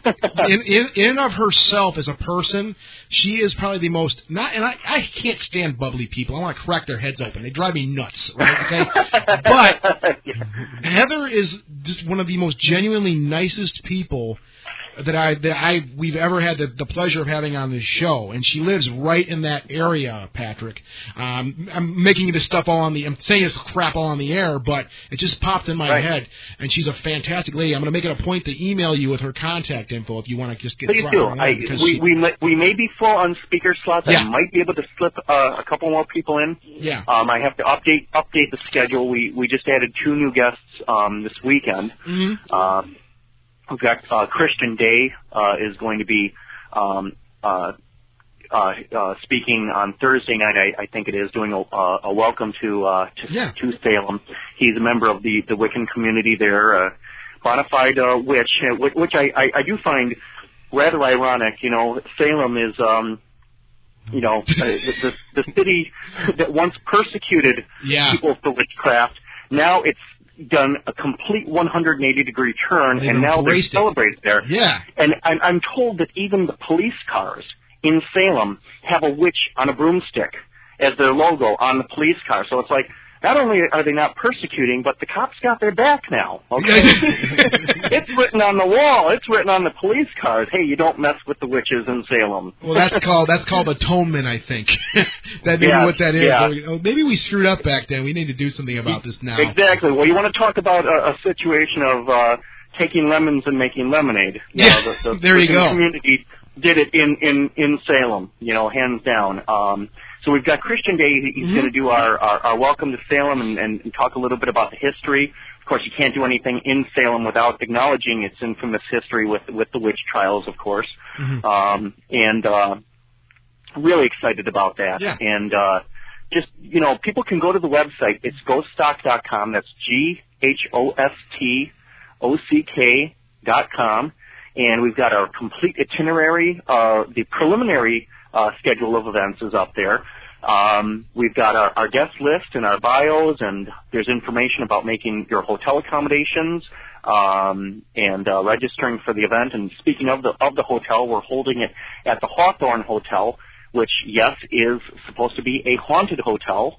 in in of herself as a person, she is probably the most not. And I I can't stand bubbly people. I want to crack their heads open. They drive me nuts. Right? Okay, but Heather is just one of the most genuinely nicest people that I that I we've ever had the, the pleasure of having on this show, and she lives right in that area, Patrick. Um, I'm making this stuff all on the I'm saying this crap all on the air, but it just popped in my Right. head, and she's a fantastic lady. I'm going to make it a point to email you with her contact info if you want to just get. Please drop do. her in, I, because we, she- we, may, we may be full on speaker slots. Yeah. I might be able to slip uh, a couple more people in. Yeah. Um, I have to update update the schedule. We we just added two new guests um, this weekend. Mhm. Um, we've got uh, Christian Day uh, is going to be um, uh, uh, uh, speaking on Thursday night. I, I think it is doing a, uh, a welcome to uh, to, Yeah. to Salem. He's a member of the the Wiccan community there, uh, bona fide uh, witch, uh, which which I, I I do find rather ironic. You know, Salem is. Um, You know, uh, the, the the city that once persecuted Yeah. people for witchcraft, now it's done a complete one hundred eighty degree turn, They've and now they embraced it. celebrate there. Yeah. And I'm, I'm told that even the police cars in Salem have a witch on a broomstick as their logo on the police car. So it's like, not only are they not persecuting, but the cops got their back now. Okay, it's written on the wall. It's written on the police cars. Hey, you don't mess with the witches in Salem. Well, that's called that's called atonement, I think. That maybe Yeah, what that is. yeah. Oh, maybe we screwed up back then. We need to do something about this now. Exactly. Well, you want to talk about a, a situation of uh, taking lemons and making lemonade. You Yeah, know, the, the there you Wiccan go. community did it in, in, in Salem, you know, hands down. Um, so we've got Christian Day. He's Mm-hmm. going to do our, our, our welcome to Salem and, and, and talk a little bit about the history. Of course, you can't do anything in Salem without acknowledging its infamous history with, with the witch trials, of course. Mhm. Um, and uh, really excited about that. Yeah. And uh, just, you know, people can go to the website. It's ghost stock dot com. That's G H O S T O C K dot com. And we've got our complete itinerary. Uh, the preliminary uh, schedule of events is up there. Um, we've got our, our guest list and our bios, and there's information about making your hotel accommodations um, and uh, registering for the event. And speaking of the of the hotel, we're holding it at the Hawthorne Hotel, which, yes, is supposed to be a haunted hotel.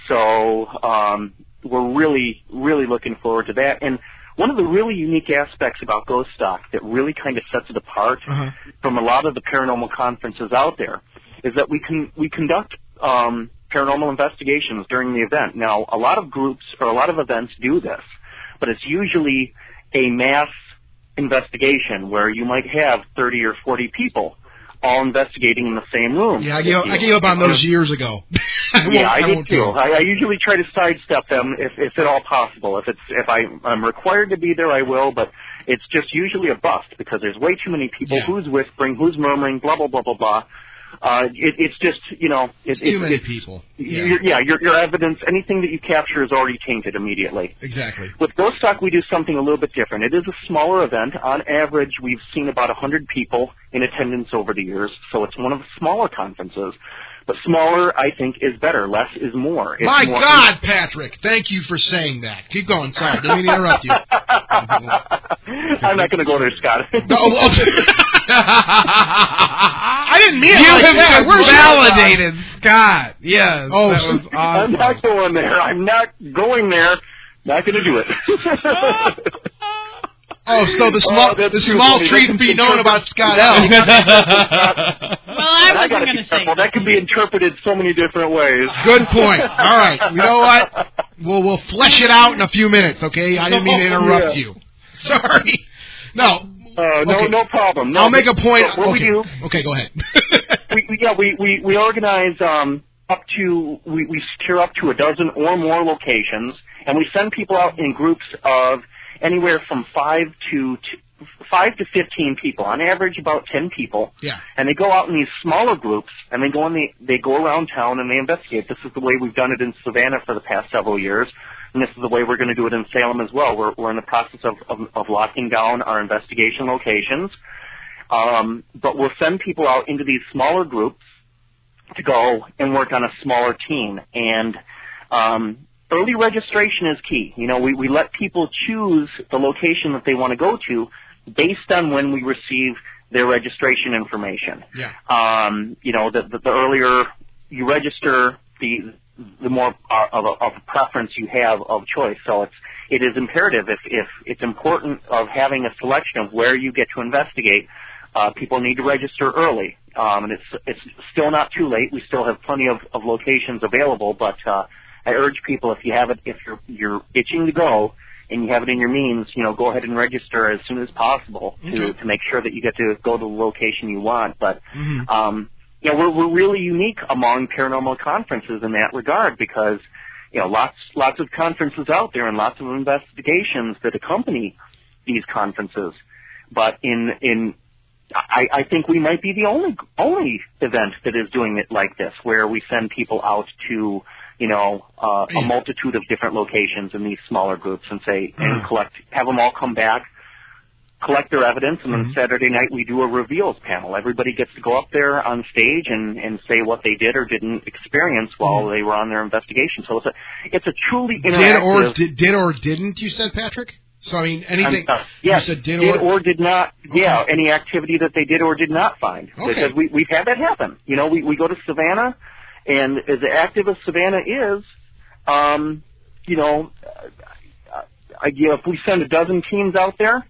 So um, we're really, really looking forward to that. And one of the really unique aspects about Ghost Stock that really kind of sets it apart Uh-huh. from a lot of the paranormal conferences out there is that we can we conduct um, paranormal investigations during the event. Now, a lot of groups or a lot of events do this, but it's usually a mass investigation where you might have thirty or forty people all investigating in the same room. Yeah, I gave, I gave up on those years ago. I won't- Yeah, I, I did won't do too. it. I, I usually try to sidestep them if, if at all possible. If it's if I, I'm required to be there, I will. But it's just usually a bust because there's way too many people. Yeah. Who's whispering? Who's murmuring? Blah blah blah blah blah. Uh, it, it's just you know, it, It's too it, many it's, people. Yeah, Yeah, yeah your, your evidence, anything that you capture is already tainted immediately. exactly. With Ghost Stock, we do something a little bit different. It is a smaller event. On average, we've seen about one hundred people in attendance over the years, so it's one of the smaller conferences. But smaller, I think, is better. Less is more. It's My more God, Patrick, thank you for saying that. Keep going. Sorry, didn't mean to interrupt you. I'm not going to go there, Scott. No, oh, I didn't mean it You like have that. just Where's validated Scott. Yes, Oh, that so- was awesome. I'm not going there. I'm not going there. Not going to do it. Oh, so the small Oh, that's the too small funny. treat That's be too known funny. about Scott L. I and I wasn't got to going be to say careful. That can be interpreted so many different ways. Good point. All right. You know what? We'll we'll flesh it out in a few minutes. Okay. I didn't mean to interrupt Yeah. you. Sorry. No. Uh, no, Okay. no problem. No, I'll make a point. What okay. we do? Okay. Go ahead. we, we, yeah, we, we, we organize um, up to we, we secure up to a dozen or more locations, and we send people out in groups of anywhere from five to t- five to fifteen people. On average, about ten people. Yeah. And they go out in these smaller groups, and they go in the they go around town and they investigate. This is the way we've done it in Savannah for the past several years. And this is the way we're going to do it in Salem as well. We're, we're in the process of, of, of locking down our investigation locations. Um, but we'll send people out into these smaller groups to go and work on a smaller team. And um, early registration is key. You know, we, we let people choose the location that they want to go to based on when we receive their registration information. Yeah. Um, you know, the, the, the earlier you register, the the more uh, of, a, of a preference you have of choice. So it's it is imperative if if it's important of having a selection of where you get to investigate. Uh, people need to register early, um, and it's it's still not too late. We still have plenty of, of locations available, but uh, I urge people if you have it, if you're you're itching to go and you have it in your means, you know, go ahead and register as soon as possible to Okay. to make sure that you get to go to the location you want. But Mhm. um, you know, we're we're really unique among paranormal conferences in that regard because you know lots lots of conferences out there and lots of investigations that accompany these conferences, but in in I, I think we might be the only only event that is doing it like this, where we send people out to, you know, uh, a multitude of different locations in these smaller groups and say and collect, have them all come back, collect their evidence, and then Saturday night we do a reveals panel. Everybody gets to go up there on stage and, and say what they did or didn't experience while they were on their investigation. So it's a it's a truly interactive. Did or did, did or didn't you said, Patrick? So I mean anything. Uh, yes, you said did, did or, or did not. Okay. Yeah, any activity that they did or did not find. Okay. Because we we've had that happen. You know, we we go to Savannah, and as active as Savannah is, um, you know, uh, I, you know, if we send a dozen teams out there,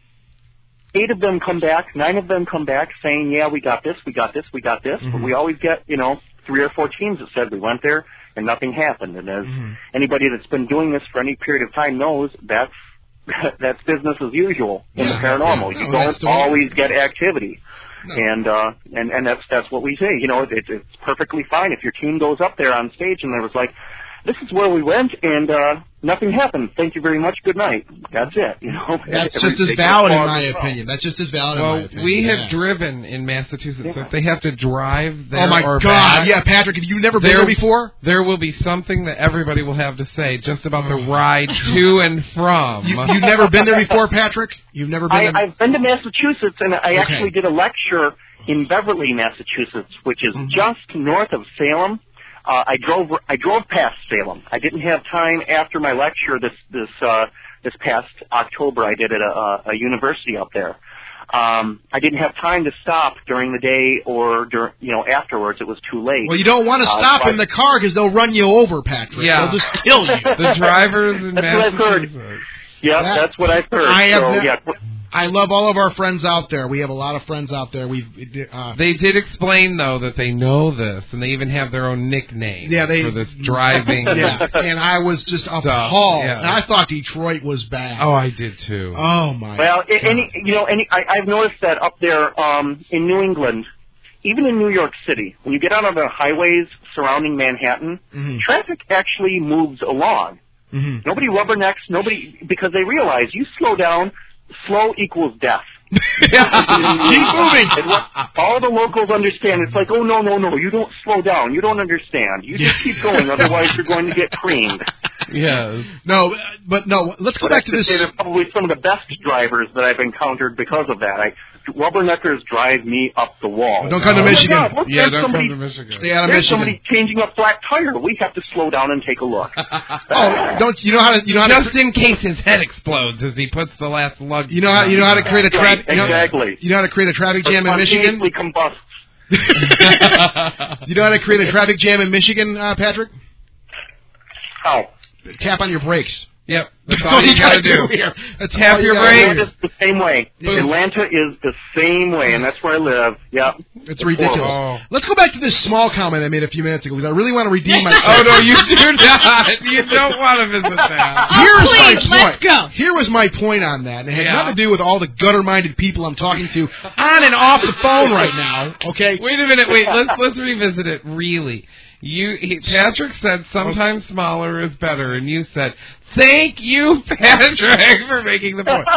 eight of them come back, nine of them come back saying, yeah, we got this, we got this, we got this. Mm-hmm. But we always get, you know, three or four teams that said we went there and nothing happened. And as Mm-hmm. anybody that's been doing this for any period of time knows, that's that's business as usual in Yeah. the paranormal. Yeah. You No, don't that's the way- always get activity. No. And uh and, and that's that's what we say. You know, it, it's perfectly fine if your team goes up there on stage and there was like, this is where we went and uh nothing happened. Thank you very much. Good night. That's it. You know, That's Every- just as they valid in pause my as well. opinion. That's just as valid in my Well, opinion. we have Yeah. driven in Massachusetts, so Yeah. if they have to drive there Oh my or God! back, Yeah, Patrick, have you never been there, there before? there will be something that everybody will have to say just about the ride to and from. You, you've never been there before, Patrick? You've never been I, there. I've been to Massachusetts, and I Okay. actually did a lecture in Beverly, Massachusetts, which is Mm-hmm. just north of Salem. Uh, I drove I drove past Salem. I didn't have time after my lecture this this uh, this past October. I did at a, a university up there. Um, I didn't have time to stop during the day or dur- you know afterwards. It was too late. Well, you don't want to Uh, stop so in the car because they'll run you over, Patrick. Yeah. They'll just kill you. The drivers in That's what I've heard. Massachusetts. Yeah, That- that's what I've heard. I have so, ne- yeah. I love all of our friends out there. We have a lot of friends out there. We've uh, They did explain, though, that they know this, and they even have their own nickname Yeah, they- for this driving. yeah, and I was just appalled. yeah. And I thought Detroit was bad. Oh, I did, too. Oh my. Well, God. any you know, any I, I've noticed that up there um, in New England, even in New York City, when you get out on the highways surrounding Manhattan, Mhm. traffic actually moves along. Mhm. Nobody rubbernecks. Nobody because they realize you slow down, slow equals death. Keep moving. And what all the locals understand, it's like, oh no, no, no, you don't slow down. You don't understand. You just keep going, otherwise you're going to get creamed. Yes. No, uh, but no. Let's go But I back to have this. say they're probably some of the best drivers that I've encountered because of that. I, rubberneckers drive me up the wall. Well, don't come to Oh my Michigan. God, look, Yeah, there's don't somebody, come to Michigan. Stay out of there's Michigan. somebody changing a flat tire. We have to slow down and take a look. Oh, don't you know how to? You know how Just to? in case his head explodes as he puts the last lug. You know how? You know how to create a Right, traffic? You know, exactly. you know how to create a traffic jam in Michigan? Spontaneously combusts. You know how to create a traffic jam in Michigan, uh, Patrick? How? Tap on your brakes. Yep, that's all you gotta do. Here. That's Tap all your you brain. Atlanta's the same way. Boom. Atlanta is the same way, and that's where I live. Yep. It's ridiculous. Oh. Let's go back to this small comment I made a few minutes ago because I really want to redeem myself. Oh, no, you do not. You don't want to visit that. Oh, Here's please, my point. let's go. Here was my point on that, and it had Yeah. nothing to do with all the gutter-minded people I'm talking to on and off the phone right now. Okay. Wait a minute. Wait. Let's let's revisit it. Really, you he, Patrick said sometimes smaller is better, and you said thank you, Patrick, for making the point.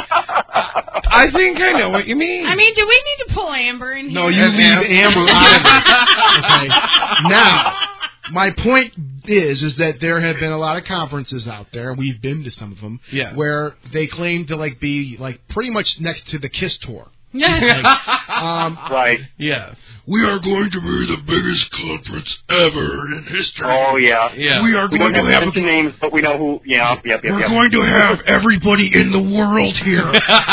I think I know what you mean. I mean, do we need to pull Amber in here? No, you leave Amber out of it. Okay. Now, my point is, is that there have been a lot of conferences out there. We've been to some of them, yeah. where they claim to like be like pretty much next to the KISS tour. like, um, right. Yes. We are going to be the biggest conference ever in history. Oh yeah. Yeah. We are we going don't to have have. a names, but we know who. Yeah. Yep. Yep. We're yep. going to have everybody in the world here.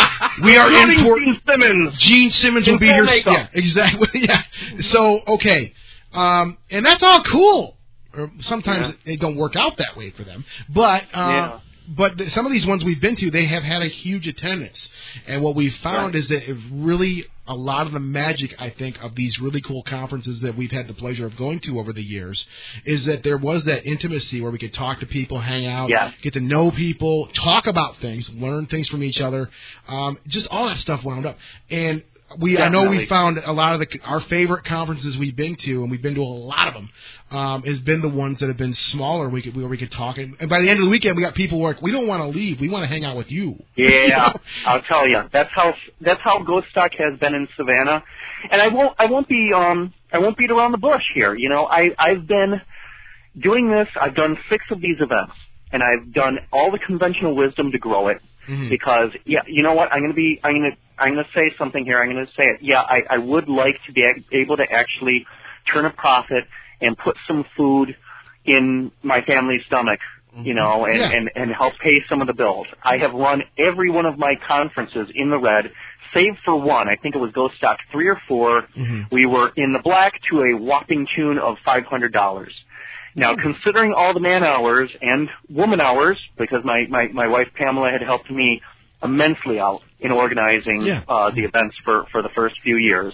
We are in for Gene Simmons. Gene Simmons will be here. Yeah, exactly. Yeah. So okay, um, and that's all cool. Or sometimes Yeah. they don't work out that way for them, but. Uh, Yeah. But th- some of these ones we've been to, they have had a huge attendance. And what we've found Right. is that it really, a lot of the magic, I think, of these really cool conferences that we've had the pleasure of going to over the years is that there was that intimacy where we could talk to people, hang out, Yeah. get to know people, talk about things, learn things from each other. Um, just all that stuff wound up. And we, I know we Definitely. found a lot of the our favorite conferences we've been to, and we've been to a lot of them, um, has been the ones that have been smaller. We could where we could talk, and, and by the end of the weekend, we got people who are like, we don't want to leave. We want to hang out with you. Yeah, You know? I'll tell you. That's how that's how Ghost Stock has been in Savannah, and I won't I won't be um I won't beat around the bush here. You know, I I've been doing this. I've done six of these events, and I've done all the conventional wisdom to grow it. Mhm. Because yeah, you know what? I'm gonna be I'm gonna I'm gonna say something here. I'm gonna say it. Yeah, I I would like to be able to actually turn a profit and put some food in my family's stomach, you know, and, Yeah. and, and help pay some of the bills. I have run every one of my conferences in the red, save for one. I think it was Ghost Stock three or four. Mhm. We were in the black to a whopping tune of five hundred dollars. Now, considering all the man hours and woman hours, because my, my, my wife Pamela had helped me immensely out in organizing Yeah. uh, the events for, for the first few years,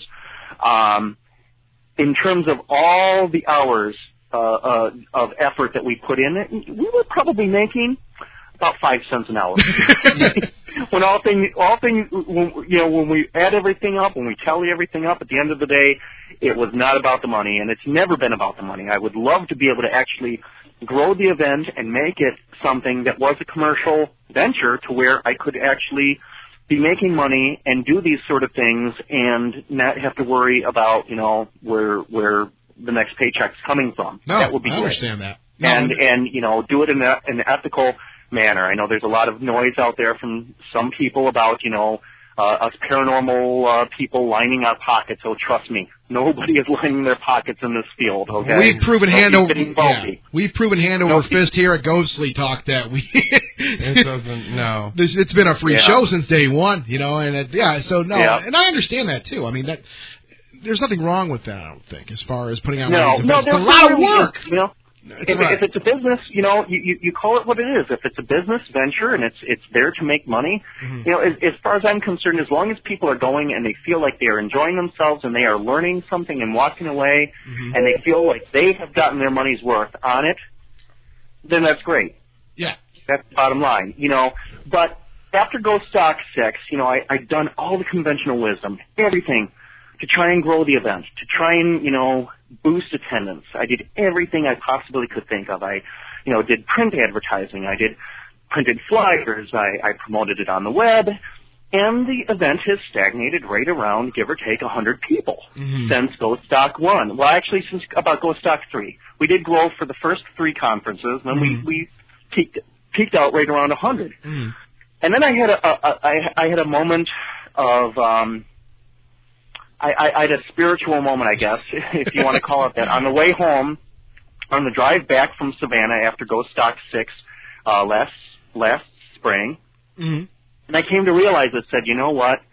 um, in terms of all the hours uh, uh, of effort that we put in, we were probably making about five cents an hour. when all thing, all thing, when, you know, when we add everything up, when we tally everything up, at the end of the day, it was not about the money, and it's never been about the money. I would love to be able to actually grow the event and make it something that was a commercial venture to where I could actually be making money and do these sort of things and not have to worry about, you know, where where the next paycheck's coming from. No, that would be I great. understand that. No, And, and- and, you know, do it in a, an ethical manner. I know there's a lot of noise out there from some people about, you know, uh, us paranormal uh, people lining our pockets. Oh, trust me, nobody is lining their pockets in this field, okay? We've proven Nobody's hand over getting yeah, bulky. we've proven hand over Nope. fist here at Ghostly Talk that we It doesn't. No. This, it's been a free Yeah. show since day one, you know, and it, yeah, so no, Yeah. and I understand that too. I mean that there's nothing wrong with that. I don't think, as far as putting out No, these no, events. It's there's a lot of really work. is, you know. It's If, right. if it's a business, you know, you, you, you call it what it is. If it's a business venture and it's it's there to make money, Mhm. you know, as, as far as I'm concerned, as long as people are going and they feel like they are enjoying themselves and they are learning something and walking away, Mhm. and they feel like they have gotten their money's worth on it, then that's great. Yeah. That's the bottom line, you know. But after Ghost Stock six, you know, I, I've done all the conventional wisdom, everything, to try and grow the event, to try and, you know, boost attendance. I did everything I possibly could think of. I, you know, did print advertising. I did printed flyers. I, I promoted it on the web. And the event has stagnated right around, give or take, one hundred people Mhm. since Ghost Stock one. Well, actually, since about Ghost Stock three. We did grow for the first three conferences, and then Mhm. we, we peaked, peaked out right around one hundred. Mhm. And then I had a, a, a I, I had a moment of, um, I, I, I had a spiritual moment, I guess, if you want to call it that. On the way home, on the drive back from Savannah after Ghost Stock six uh, last last spring, Mhm. and I came to realize, I said, you know what?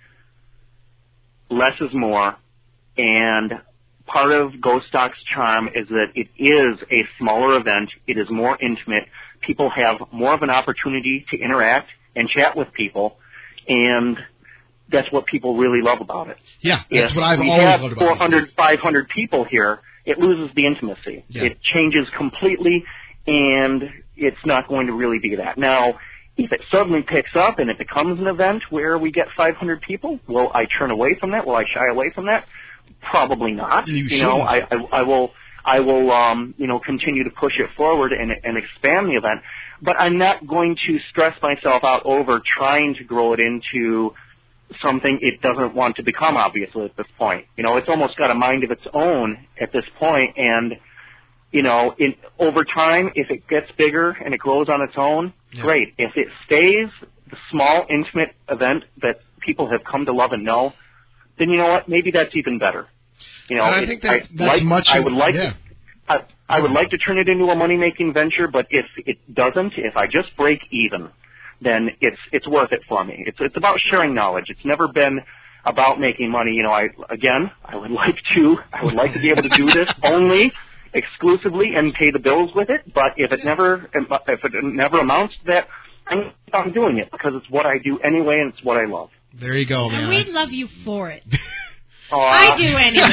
Less is more. And part of Ghost Stock's charm is that it is a smaller event. It is more intimate. people have more of an opportunity to interact and chat with people, and that's what people really love about it. Yeah, that's if what I've we always have loved about four it. hundred, five hundred people here, it loses the intimacy. Yeah. It changes completely, and it's not going to really be that. Now, if it suddenly picks up and it becomes an event where we get five hundred people, will I turn away from that? Will I shy away from that? Probably not. You You know, I, I, I will, I will, um, you know, continue to push it forward and, and expand the event. But I'm not going to stress myself out over trying to grow it into something it doesn't want to become, obviously, at this point. You know, it's almost got a mind of its own at this point, and, you know, in, over time, if it gets bigger and it grows on its own, yeah. great. If it stays the small, intimate event that people have come to love and know, then you know what? Maybe that's even better. You know, And I it, think that- I that's like, much I of- would like yeah. to, I, I would like to turn it into a money-making venture, but if it doesn't, if I just break even, then it's it's worth it for me. It's it's about sharing knowledge. It's never been about making money. You know, I again, I would like to I would like to be able to do this only exclusively and pay the bills with it. But if it never if it never amounts to that, I'm I'm doing it because it's what I do anyway, and it's what I love. There you go, man. And we love you for it. Uh, I do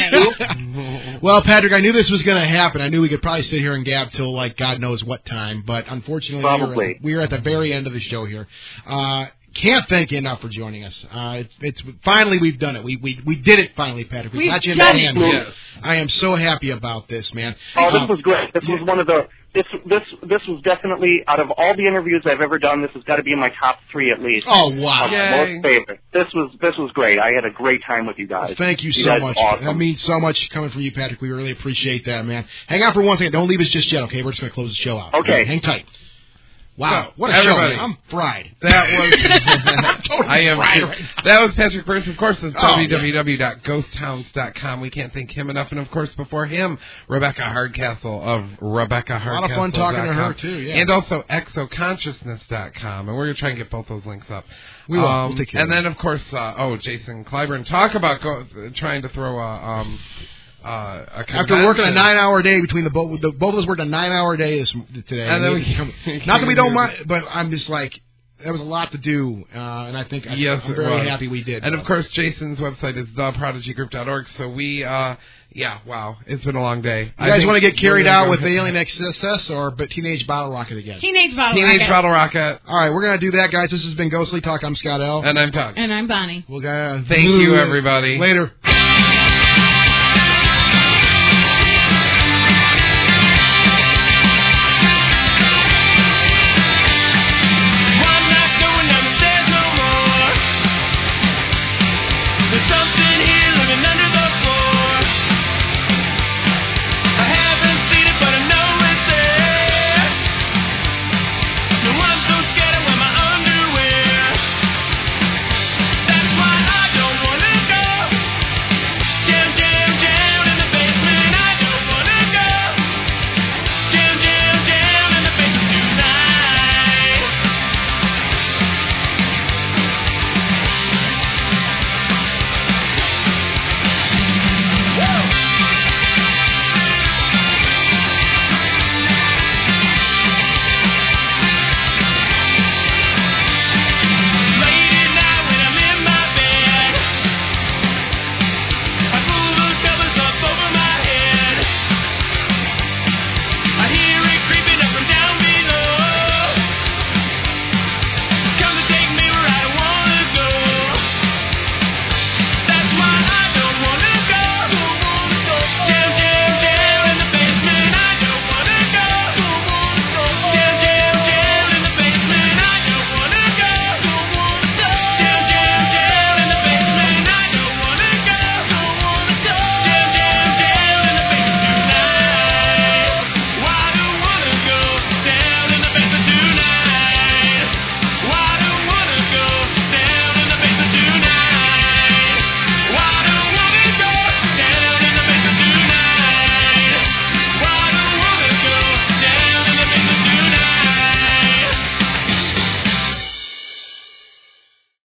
anyway. Well, Patrick, I knew this was going to happen. I knew we could probably sit here and gab till like God knows what time, but unfortunately, we are, Probably. at, we are at the very end of the show here. Uh, can't thank you enough for joining us. Uh, it's, it's finally we've done it. We we we did it finally, Patrick. We We've got you in the done hand. it. Yes. I am so happy about this, man. Oh, this Um, was great. This was one of the this this this was definitely out of all the interviews I've ever done, this has got to be in my top three at least. Oh, wow. Of Yay. most favorite. This was this was great. I had a great time with you guys. Thank you, you so guys much. are awesome. That means so much coming from you, Patrick. We really appreciate that, man. Hang on for one second. Don't leave us just yet, okay? We're just going to close the show out. Okay. Hang tight. Wow, So, what a everybody, show, man. I'm fried. That was Totally I am fried too. right now. That was Patrick Burns, of course. It's Oh, w w w dot ghost towns dot com. We can't thank him enough. And of course, before him, Rebecca Hardcastle of Rebecca Hardcastle. A lot of fun talking to her, too, yeah. And also exo consciousness dot com. And we're going to try and get both those links up. We will. Um, We'll take care and of then, of course, uh, oh, Jason Clyburn. Talk about go, trying to throw a... Um, Uh, a After working a nine-hour day between the both, the both of us worked a nine-hour day this today. And then we we- come, we not that we came don't here. mind, but I'm just like that was a lot to do, uh, and I think I, Yes, I'm it very was. happy we did. And of course, Jason's website is the prodigy group dot org. So we, uh, yeah, wow, it's been a long day. you guys want to get carried out with the Alien X S S or but Teenage Bottle Rocket again? Teenage Bottle Teenage Rocket. Bottle Rocket. All right, we're gonna do that, guys. This has been Ghostly Talk. I'm Scott L. And I'm Doug. And I'm Bonnie. We'll uh, Thank you, everybody. Later.